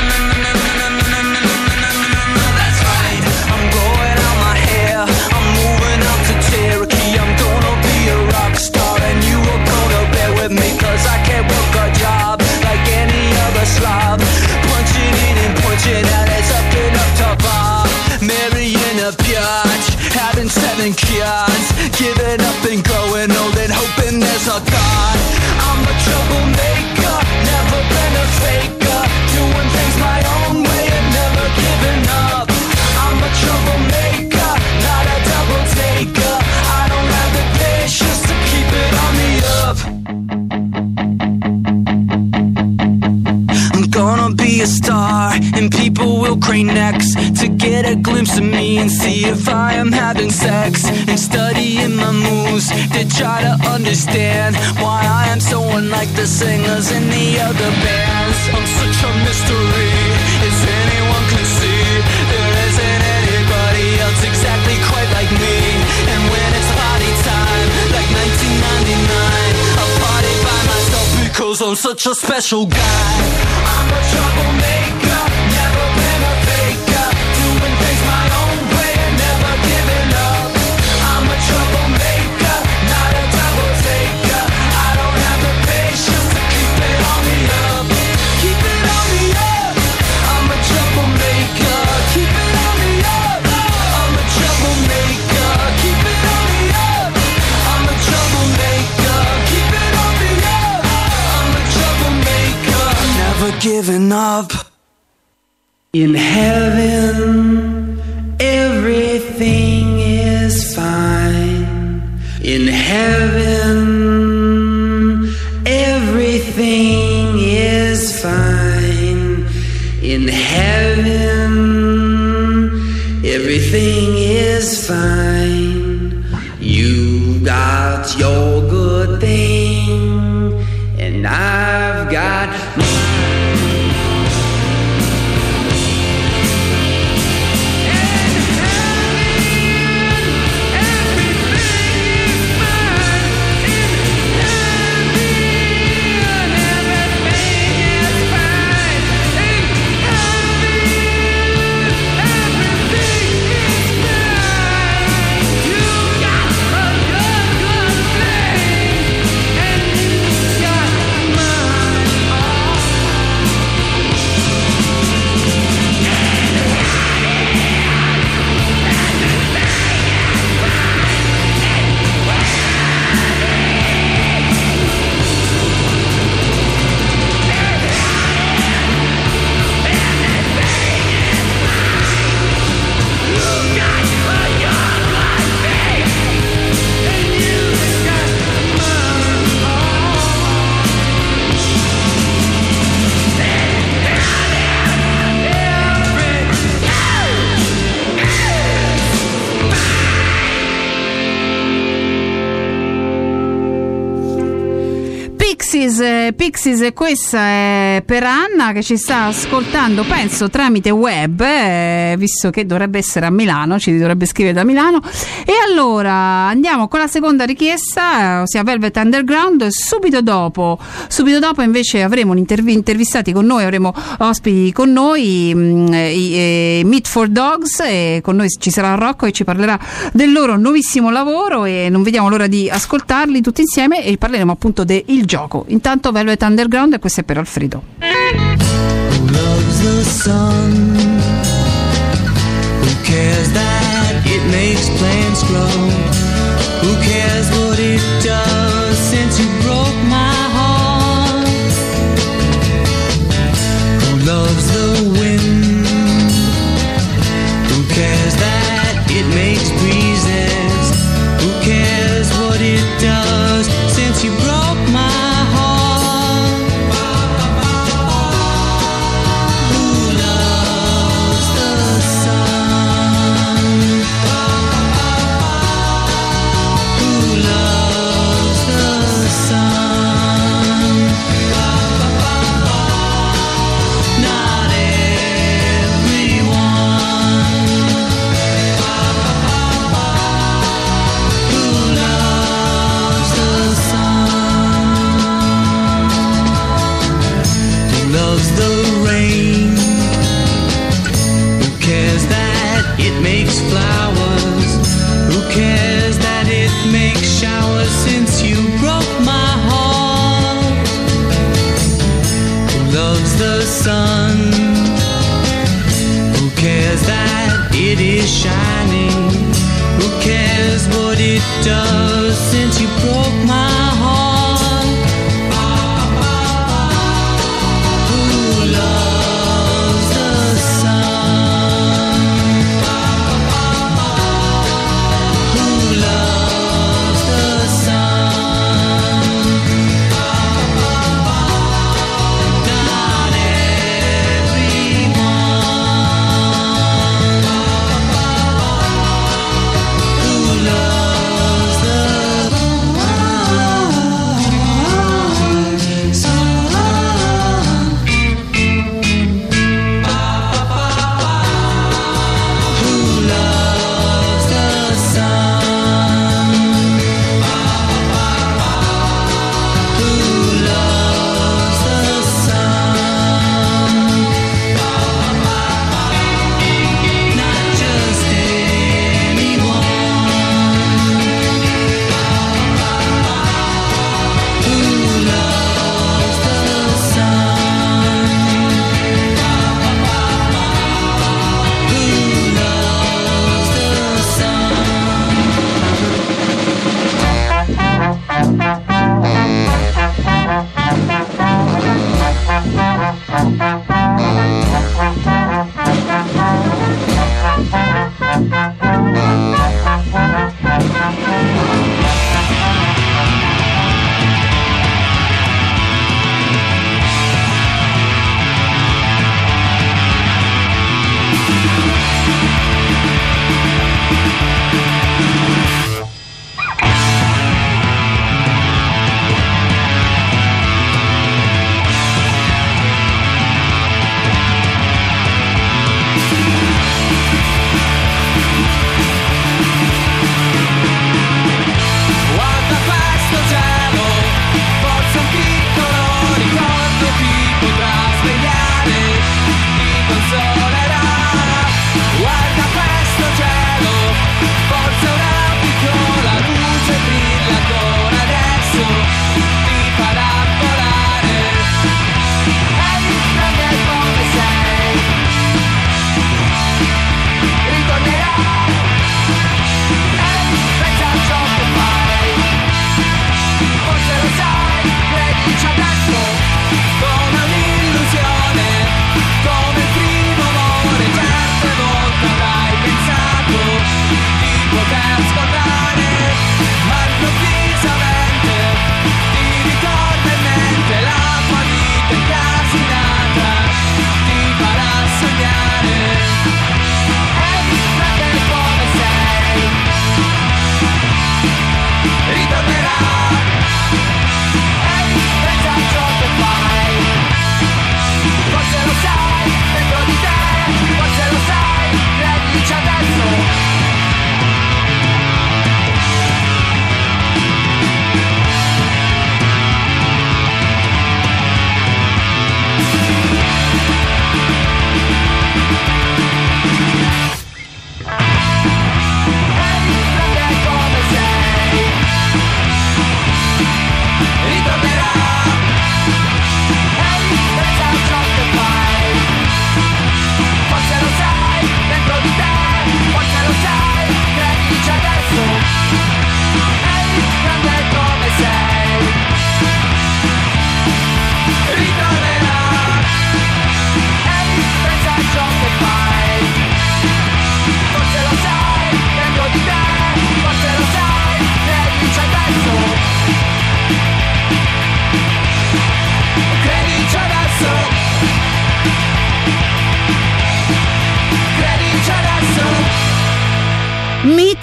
That's right, I'm growing out my hair, I'm moving out to Cherokee. I'm gonna be a rock star and you are gonna bear with me, cause I can't work a job like any other slob. Punching in and punching out, it's up and up to Bob. Marrying a biatch, having seven kids, giving up and growing old and hoping there's a God. I'm a troublemaker, never been a faker, doing things my own way and never giving up. I'm a troublemaker, not a double taker, I don't have the patience to keep it on the up. I'm gonna be a star and people will crane necks to get a glimpse of me and see if I am having sex, and studying my moves to try to understand why I am so unlike the singers in the other bands. I'm such a mystery, as anyone can see. There isn't anybody else exactly quite like me, and when it's party time, like nineteen ninety-nine, I party by myself because I'm such a special guy. I'm a troublemaker, never been a faker, doing things my own way and never giving up. I'm a troublemaker, not a double taker, I don't have the patience to keep it on the up. Keep it on the up. I'm a troublemaker, keep it on the up. I'm a troublemaker, keep it on the up. I'm a troublemaker, keep it on the up. I'm a troublemaker, never giving up. In heaven, everything is fine. In heaven, everything is fine. In heaven, everything is fine. You got your good thing, and I've got Pixies, e questa è per Anna che ci sta ascoltando, penso tramite web, eh, visto che dovrebbe essere a Milano, ci dovrebbe scrivere da Milano. E allora andiamo con la seconda richiesta, ossia Velvet Underground. Subito dopo subito dopo invece avremo intervi- intervistati con noi, avremo ospiti con noi, mh, i, i Meat for Dogs, e con noi ci sarà Rocco e ci parlerà del loro nuovissimo lavoro, e non vediamo l'ora di ascoltarli tutti insieme, e parleremo appunto del gioco. Intanto Velvet Underground, e questo è per Alfredo. Who loves the sun? Who cares that it makes plants grow? Who cares what it does since you broke my heart? Who loves the wind? Who cares that it makes breezes? Who cares what it does since you broke my heart? Shining. Who cares what it does since you broke my heart? Who loves the sun? Who loves the sun? Not everyone. Who loves the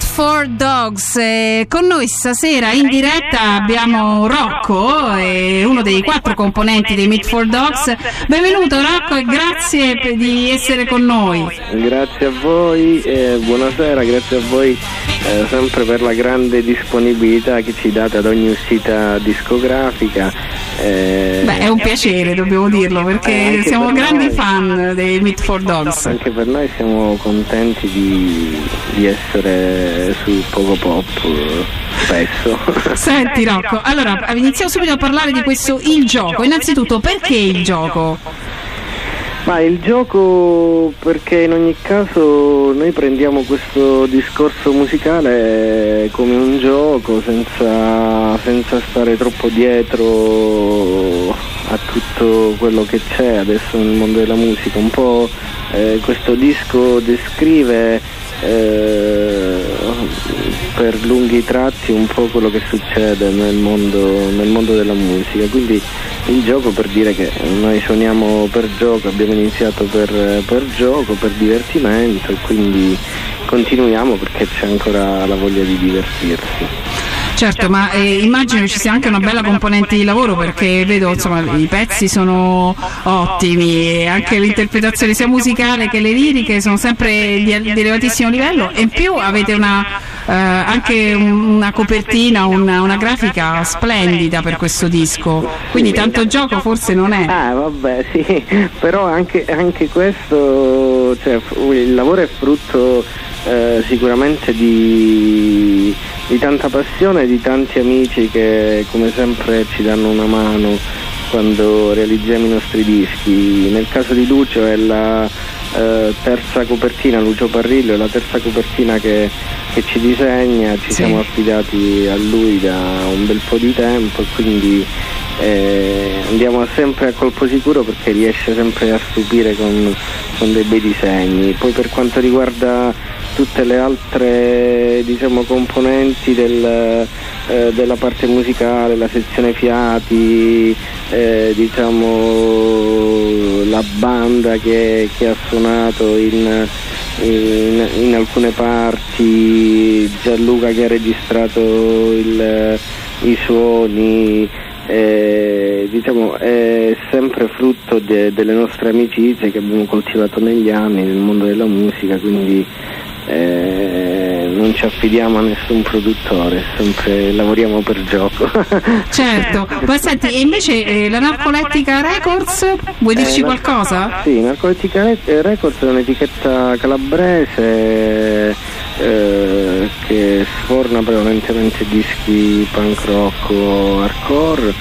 for Dogs. Eh, con noi stasera in diretta abbiamo Rocco, eh, uno dei quattro componenti dei Meat for Dogs. Benvenuto Rocco e grazie per, di essere con noi. Grazie a voi, eh, buonasera, grazie a voi eh, sempre per la grande disponibilità che ci date ad ogni uscita discografica. Eh, Beh, è un piacere, dobbiamo dirlo, perché eh, siamo per grandi noi, fan dei Meat for Dogs. Anche per noi siamo contenti di, di essere su Poco Pop spesso. Senti Rocco, allora iniziamo subito a parlare di questo Il Gioco. Innanzitutto, perché il gioco? Ma il gioco perché in ogni caso noi prendiamo questo discorso musicale come un gioco senza, senza stare troppo dietro a tutto quello che c'è adesso nel mondo della musica. Un po' eh, questo disco descrive eh, per lunghi tratti un po' quello che succede nel mondo, nel mondo della musica, quindi il gioco per dire che noi suoniamo per gioco, abbiamo iniziato per, per gioco, per divertimento e quindi continuiamo perché c'è ancora la voglia di divertirsi. Certo, ma eh, immagino ci sia anche una bella componente di lavoro, perché vedo insomma i pezzi sono ottimi, anche l'interpretazione sia musicale che le liriche sono sempre di, di elevatissimo livello, e in più avete una, eh, anche una copertina, una, una grafica splendida per questo disco, quindi tanto gioco forse non è. Ah vabbè sì, però anche, anche questo, cioè, il lavoro è frutto eh, sicuramente di... di tanta passione, di tanti amici che come sempre ci danno una mano quando realizziamo i nostri dischi. Nel caso di Lucio è la eh, terza copertina, Lucio Parrillo è la terza copertina che, che ci disegna, ci sì. siamo affidati a lui da un bel po' di tempo e quindi eh, andiamo sempre a colpo sicuro perché riesce sempre a stupire con, con dei bei disegni. Poi per quanto riguarda tutte le altre diciamo componenti del, eh, della parte musicale, la sezione fiati, eh, diciamo la banda che, che ha suonato in, in, in alcune parti, Gianluca che ha registrato il, i suoni, eh, diciamo è sempre frutto de, delle nostre amicizie che abbiamo coltivato negli anni nel mondo della musica, quindi Eh, non ci affidiamo a nessun produttore, sempre lavoriamo per gioco. Certo, ma senti, e invece eh, la Narcolettica Records, vuoi dirci eh, qualcosa? Sì, Narcolettica Records è un'etichetta calabrese eh, che sforna prevalentemente dischi punk rock o hardcore,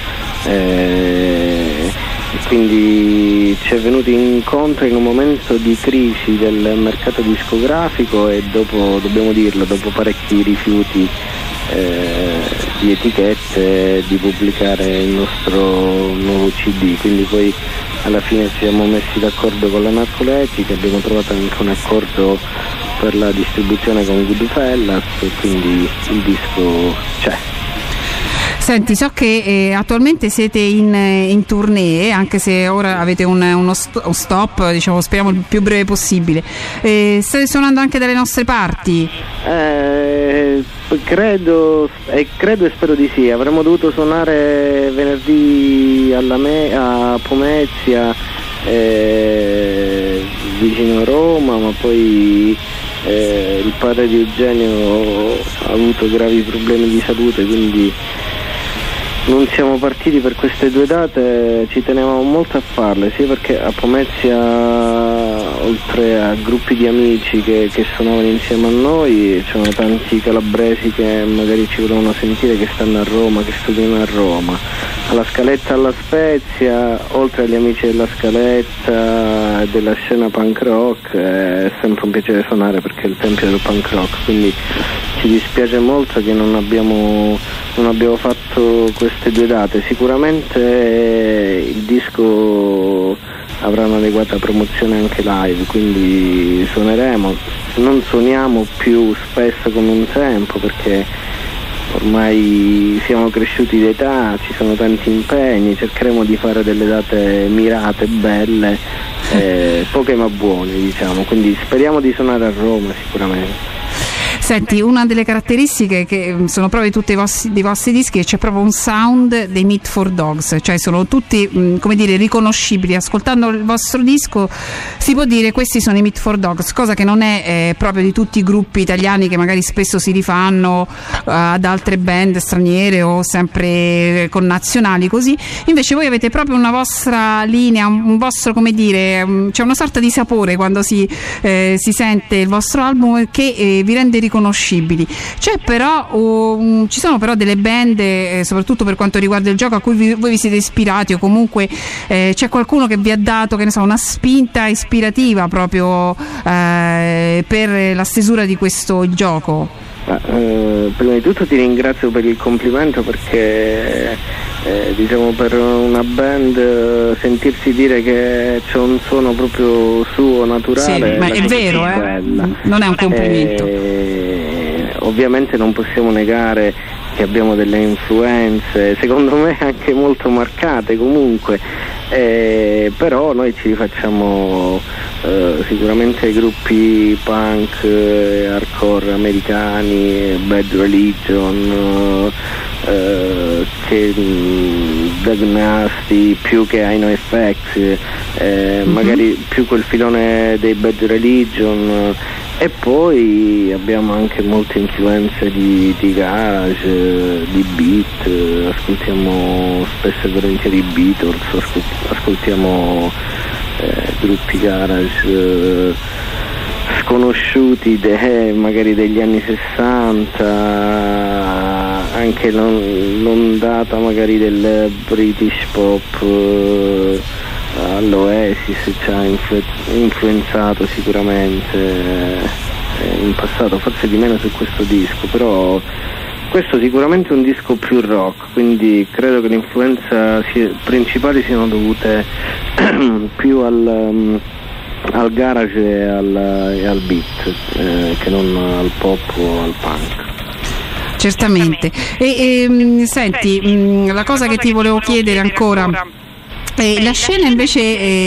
eh, quindi ci è venuto incontro in un momento di crisi del mercato discografico e dopo, dobbiamo dirlo, dopo parecchi rifiuti eh, di etichette di pubblicare il nostro nuovo C D, quindi poi alla fine ci siamo messi d'accordo con la Narcolettica, abbiamo trovato anche un accordo per la distribuzione con Goodfellas e quindi il disco c'è. Senti, so che eh, attualmente siete in, in tournée, anche se ora avete un, uno st- stop, diciamo, speriamo il più breve possibile. Eh, state suonando anche dalle nostre parti? Eh, credo, eh, credo e spero di sì. Avremmo dovuto suonare venerdì alla Me- a Pomezia, eh, vicino a Roma, ma poi eh, il padre di Eugenio ha avuto gravi problemi di salute, quindi non siamo partiti per queste due date, ci tenevamo molto a farle, sia perché a Pomezia, oltre a gruppi di amici che, che suonavano insieme a noi, c'erano tanti calabresi che magari ci volevano sentire, che stanno a Roma, che studiano a Roma. Alla Scaletta, alla Spezia, oltre agli amici della Scaletta e della scena punk rock, è sempre un piacere suonare perché è il tempio del punk rock, quindi ci dispiace molto che non abbiamo, non abbiamo fatto queste due date. Sicuramente il disco avrà un'adeguata promozione anche live, quindi suoneremo. Non suoniamo più spesso come un tempo perché ormai siamo cresciuti d'età, ci sono tanti impegni, cercheremo di fare delle date mirate, belle, eh, poche ma buone, diciamo, quindi speriamo di suonare a Roma sicuramente. Senti, una delle caratteristiche che sono proprio tutti i vostri, dei vostri dischi, c'è proprio un sound dei Meat for Dogs, cioè sono tutti mh, come dire riconoscibili. Ascoltando il vostro disco si può dire questi sono i Meat for Dogs, cosa che non è eh, proprio di tutti i gruppi italiani che magari spesso si rifanno uh, ad altre band straniere o sempre connazionali così. Invece voi avete proprio una vostra linea, un, un vostro, come dire, um, c'è una sorta di sapore quando si, eh, si sente il vostro album che eh, vi rende riconoscibili. C'è però um, ci sono però delle band, eh, soprattutto per quanto riguarda il gioco, a cui vi, voi vi siete ispirati, o comunque eh, c'è qualcuno che vi ha dato, che ne so, una spinta ispirativa proprio eh, per la stesura di questo gioco? Ma, eh, prima di tutto ti ringrazio per il complimento, perché eh, diciamo per una band eh, sentirsi dire che c'è un suono proprio suo, naturale, sì, ma è vero, eh? Non è un complimento. Eh, ovviamente non possiamo negare che abbiamo delle influenze, secondo me anche molto marcate comunque, eh, però noi ci rifacciamo eh, sicuramente ai gruppi punk, eh, hardcore americani, Bad Religion, eh, che mh, Doug Nasty, più che I No Effects, eh, mm-hmm. magari più quel filone dei Bad Religion. E poi abbiamo anche molte influenze di, di garage, di beat, ascoltiamo spesso e volentieri i Beatles, ascoltiamo eh, gruppi garage eh, sconosciuti de, magari degli anni sessanta, anche l'on, l'ondata magari del British pop eh, all'Oasis ci ha influ- influenzato sicuramente eh, in passato, forse di meno su questo disco, però questo sicuramente è un disco più rock, quindi credo che le influenze sia, principali siano dovute più al, um, al garage e al, e al beat eh, che non al pop o al punk. Certamente. E, e senti, mh, la cosa che ti volevo chiedere ancora, Eh, la scena invece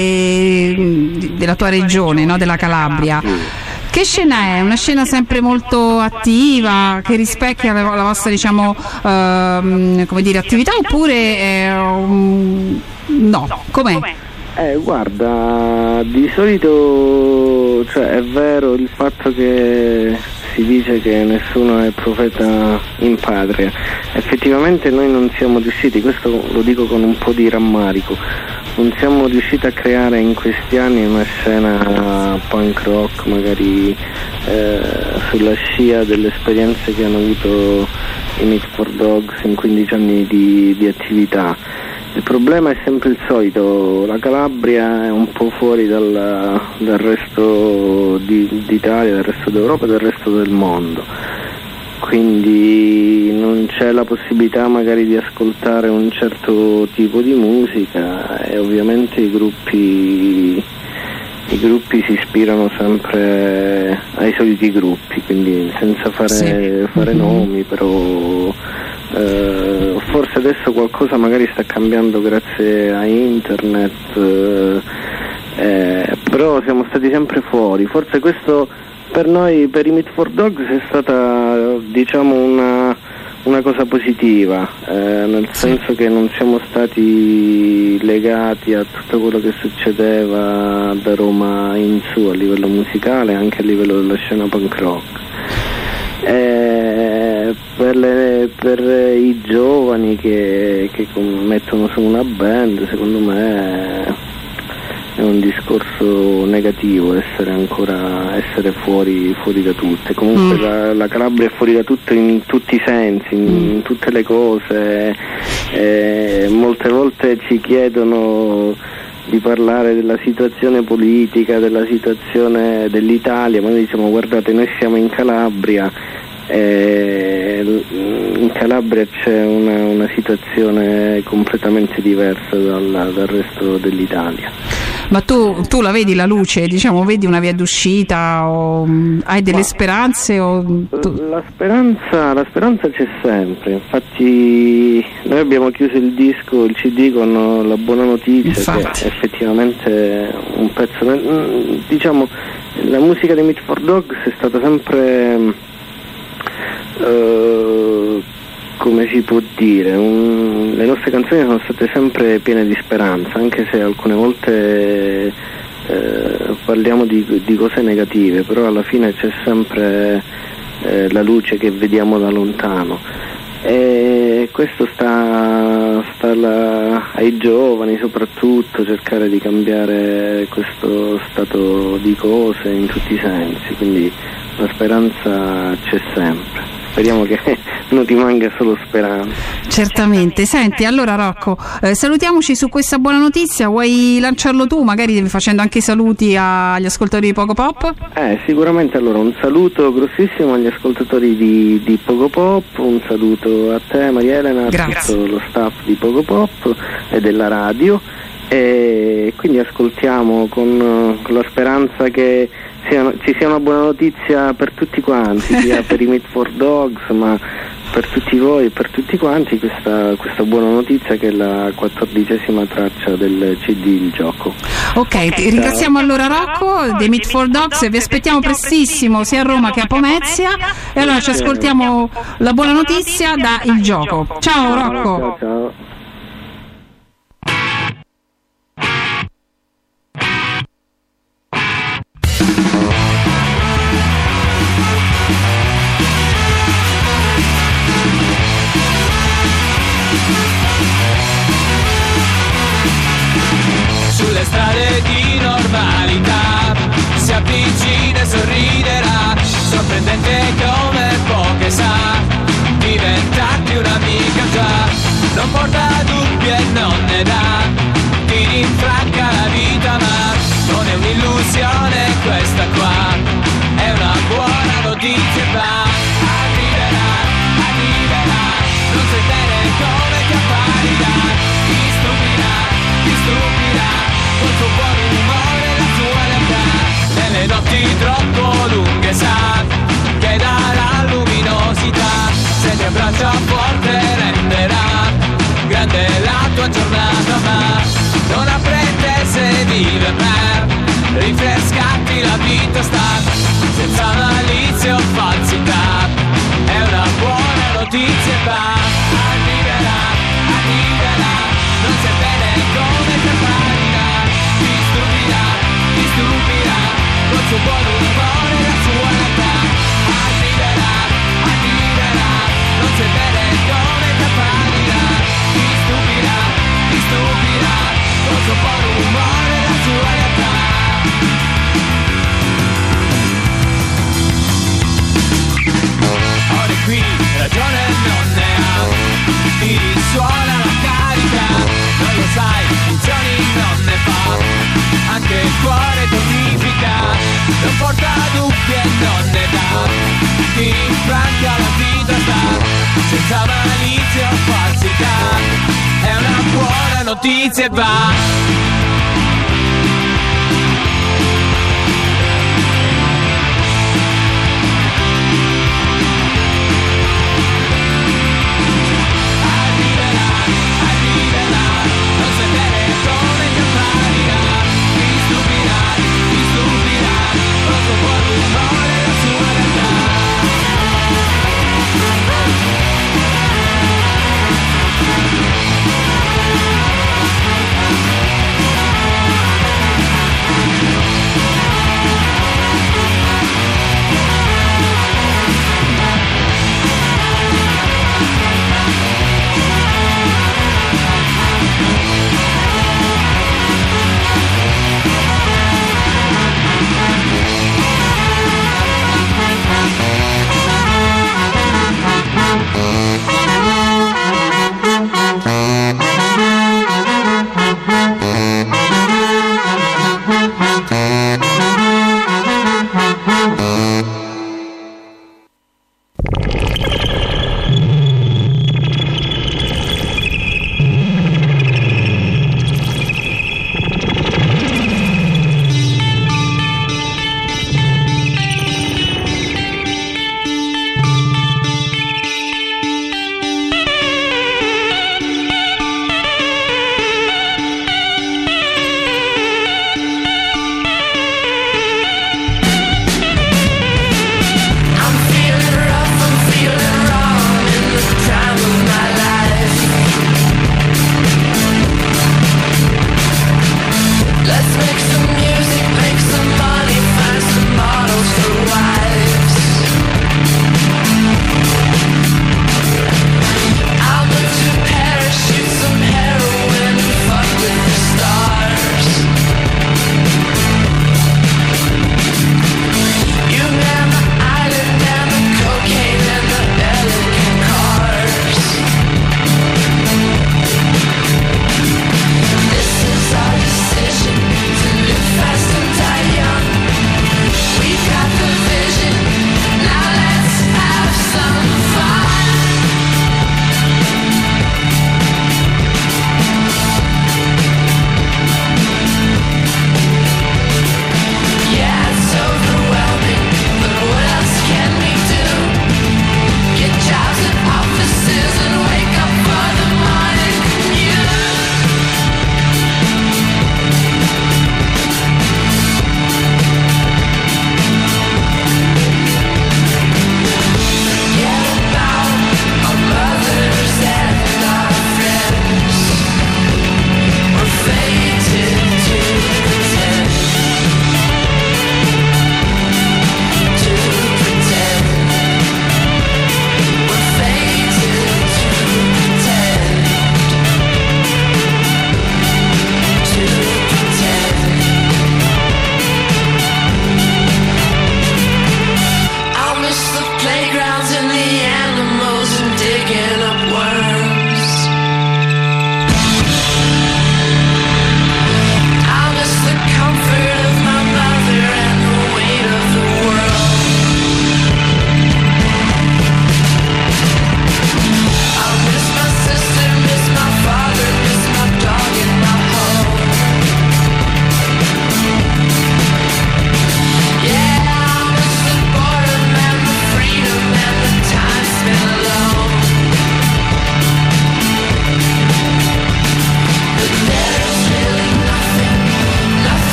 eh, della tua regione, no? Della Calabria, che scena è? Una scena sempre molto attiva, che rispecchia la, la vostra, diciamo, uh, come dire, attività, oppure è, um, no? Com'è? Eh, guarda, di solito, cioè, è vero il fatto che si dice che nessuno è profeta in patria. Effettivamente noi non siamo riusciti, questo lo dico con un po' di rammarico, non siamo riusciti a creare in questi anni una scena punk rock magari eh, sulla scia delle esperienze che hanno avuto i Meat for Dogs in quindici anni di, di attività. Il problema è sempre il solito, la Calabria è un po' fuori dal, dal resto di, d'Italia, dal resto d'Europa e dal resto del mondo, quindi non c'è la possibilità magari di ascoltare un certo tipo di musica, e ovviamente i gruppi, i gruppi si ispirano sempre ai soliti gruppi, quindi senza fare, sì. fare nomi, però Uh, forse adesso qualcosa magari sta cambiando grazie a internet, uh, eh, però siamo stati sempre fuori. Forse questo per noi, per i Meat for Dogs, è stata, diciamo, una, una cosa positiva, eh, nel senso che non siamo stati legati a tutto quello che succedeva da Roma in su a livello musicale, anche a livello della scena punk rock. Eh, per, le, per i giovani che, che mettono su una band, secondo me è un discorso negativo essere ancora essere fuori, fuori da tutte. Comunque mm. la, la Calabria è fuori da tutto in tutti i sensi, in, mm. in tutte le cose. Eh, molte volte ci chiedono di parlare della situazione politica, della situazione dell'Italia, ma noi diciamo: guardate, noi siamo in Calabria, eh, in Calabria c'è una, una situazione completamente diversa dal, dal resto dell'Italia. Ma tu, tu la vedi la luce, diciamo, vedi una via d'uscita, o hai delle Ma, speranze? O tu... la, speranza, la speranza c'è sempre, infatti noi abbiamo chiuso il disco, il C D, con la buona notizia infatti. Che effettivamente un pezzo, diciamo, la musica dei Meat for Dogs è stata sempre Uh, come si può dire, un, le nostre canzoni sono state sempre piene di speranza, anche se alcune volte eh, parliamo di, di cose negative, però alla fine c'è sempre eh, la luce che vediamo da lontano, e questo sta, sta alla, ai giovani soprattutto cercare di cambiare questo stato di cose in tutti i sensi, quindi la speranza c'è sempre. Speriamo che non rimanga solo speranza. Certamente. Senti, allora Rocco, eh, salutiamoci su questa buona notizia. Vuoi lanciarlo tu, magari facendo anche i saluti agli ascoltatori di Pogo Pop? Eh, sicuramente. Allora, un saluto grossissimo agli ascoltatori di, di Pogo Pop, un saluto a te Maria Elena, a tutto lo staff di Pogo Pop e della radio, e quindi ascoltiamo con, con la speranza che sia, ci sia una buona notizia per tutti quanti, sia per i Meat for Dogs, ma per tutti voi e per tutti quanti questa, questa buona notizia, che è la quattordicesima traccia del C D Il Gioco. Ok, ti ringraziamo allora Rocco dei Meat for Dogs, e vi aspettiamo prestissimo sia a Roma che a Pomezia, e allora ci ascoltiamo la buona notizia da Il Gioco. Ciao Rocco. Ciao, ciao. Sulle strade di normalità si avvicina e sorriderà, sorprendente come poche sa, diventarti un'amica già, non porta dubbi e non ne dà, ti rinfranca la vita, ma non è un'illusione questa qua, è una buona notizia, va, arriverà, arriverà, non sai bene come ti apparirà, ti stupirà, ti stupirà, col suo buon umore e la sua realtà, nelle notti troppo lunghe sa, che dà la luminosità, se ti abbraccia forte renderà, grande la tua giornata, ma non ha pretese di per rinfrescarti la vita, sta senza malizia o falsità, è una buona notizia, va, arriverà, arriverà, non sai bene come ti apparirà, ti stupirà, ti stupirà, col suo buon umore e la sua realtà, arriverà, arriverà, non sai bene come ti apparirà, ti stupirà, ti stupirà, col suo buon umore e la sua realtà. Ora è qui, ragione non ne ha, ti risuona la carica, non lo sai, funzioni non ne fa, anche il cuore tonifica, non porta dubbi e non ne dà, ti rinfranca la vita, sta senza malizia o falsità, è una buona notizia e va.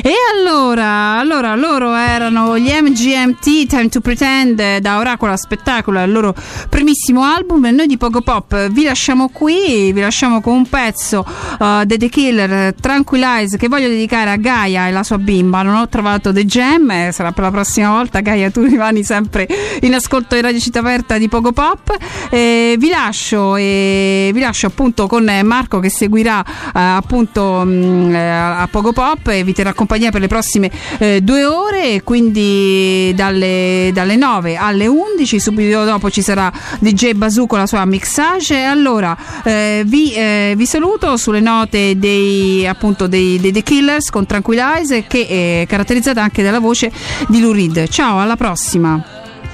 E allora, allora loro erano gli M G M T, Time to Pretend, da Oracolo a Spettacolo, il loro primissimo album, e noi di Pogo Pop vi lasciamo qui, vi lasciamo con un pezzo uh, dei The Killer, Tranquilize, che voglio dedicare a Gaia e la sua bimba. Non ho trovato The Gem, eh, sarà per la prossima volta. Gaia, tu rimani sempre in ascolto di Radio Città Aperta di Pogo Pop. Eh, vi lascio e vi lascio appunto con Marco, che seguirà eh, appunto mh, a Pogo Pop e vi terrà compagnia per le prossime eh, due ore, quindi dalle, dalle nove alle undici. Subito dopo ci sarà D J Bazoo con la sua mixage. E allora eh, vi, eh, vi saluto sulle note dei appunto dei, dei The Killers con Tranquilize, che è caratterizzata anche dalla voce di Lou Reed. Ciao, alla prossima.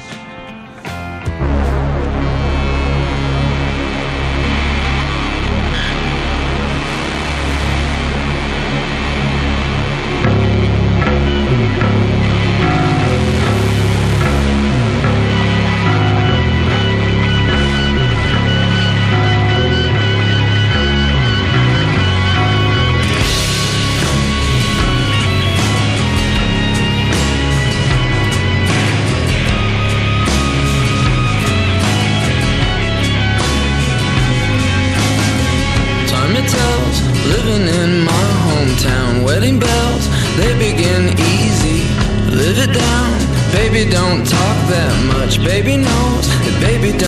Living in my hometown, wedding bells, they begin easy. Live it down, baby, don't talk that much. Baby knows that baby don't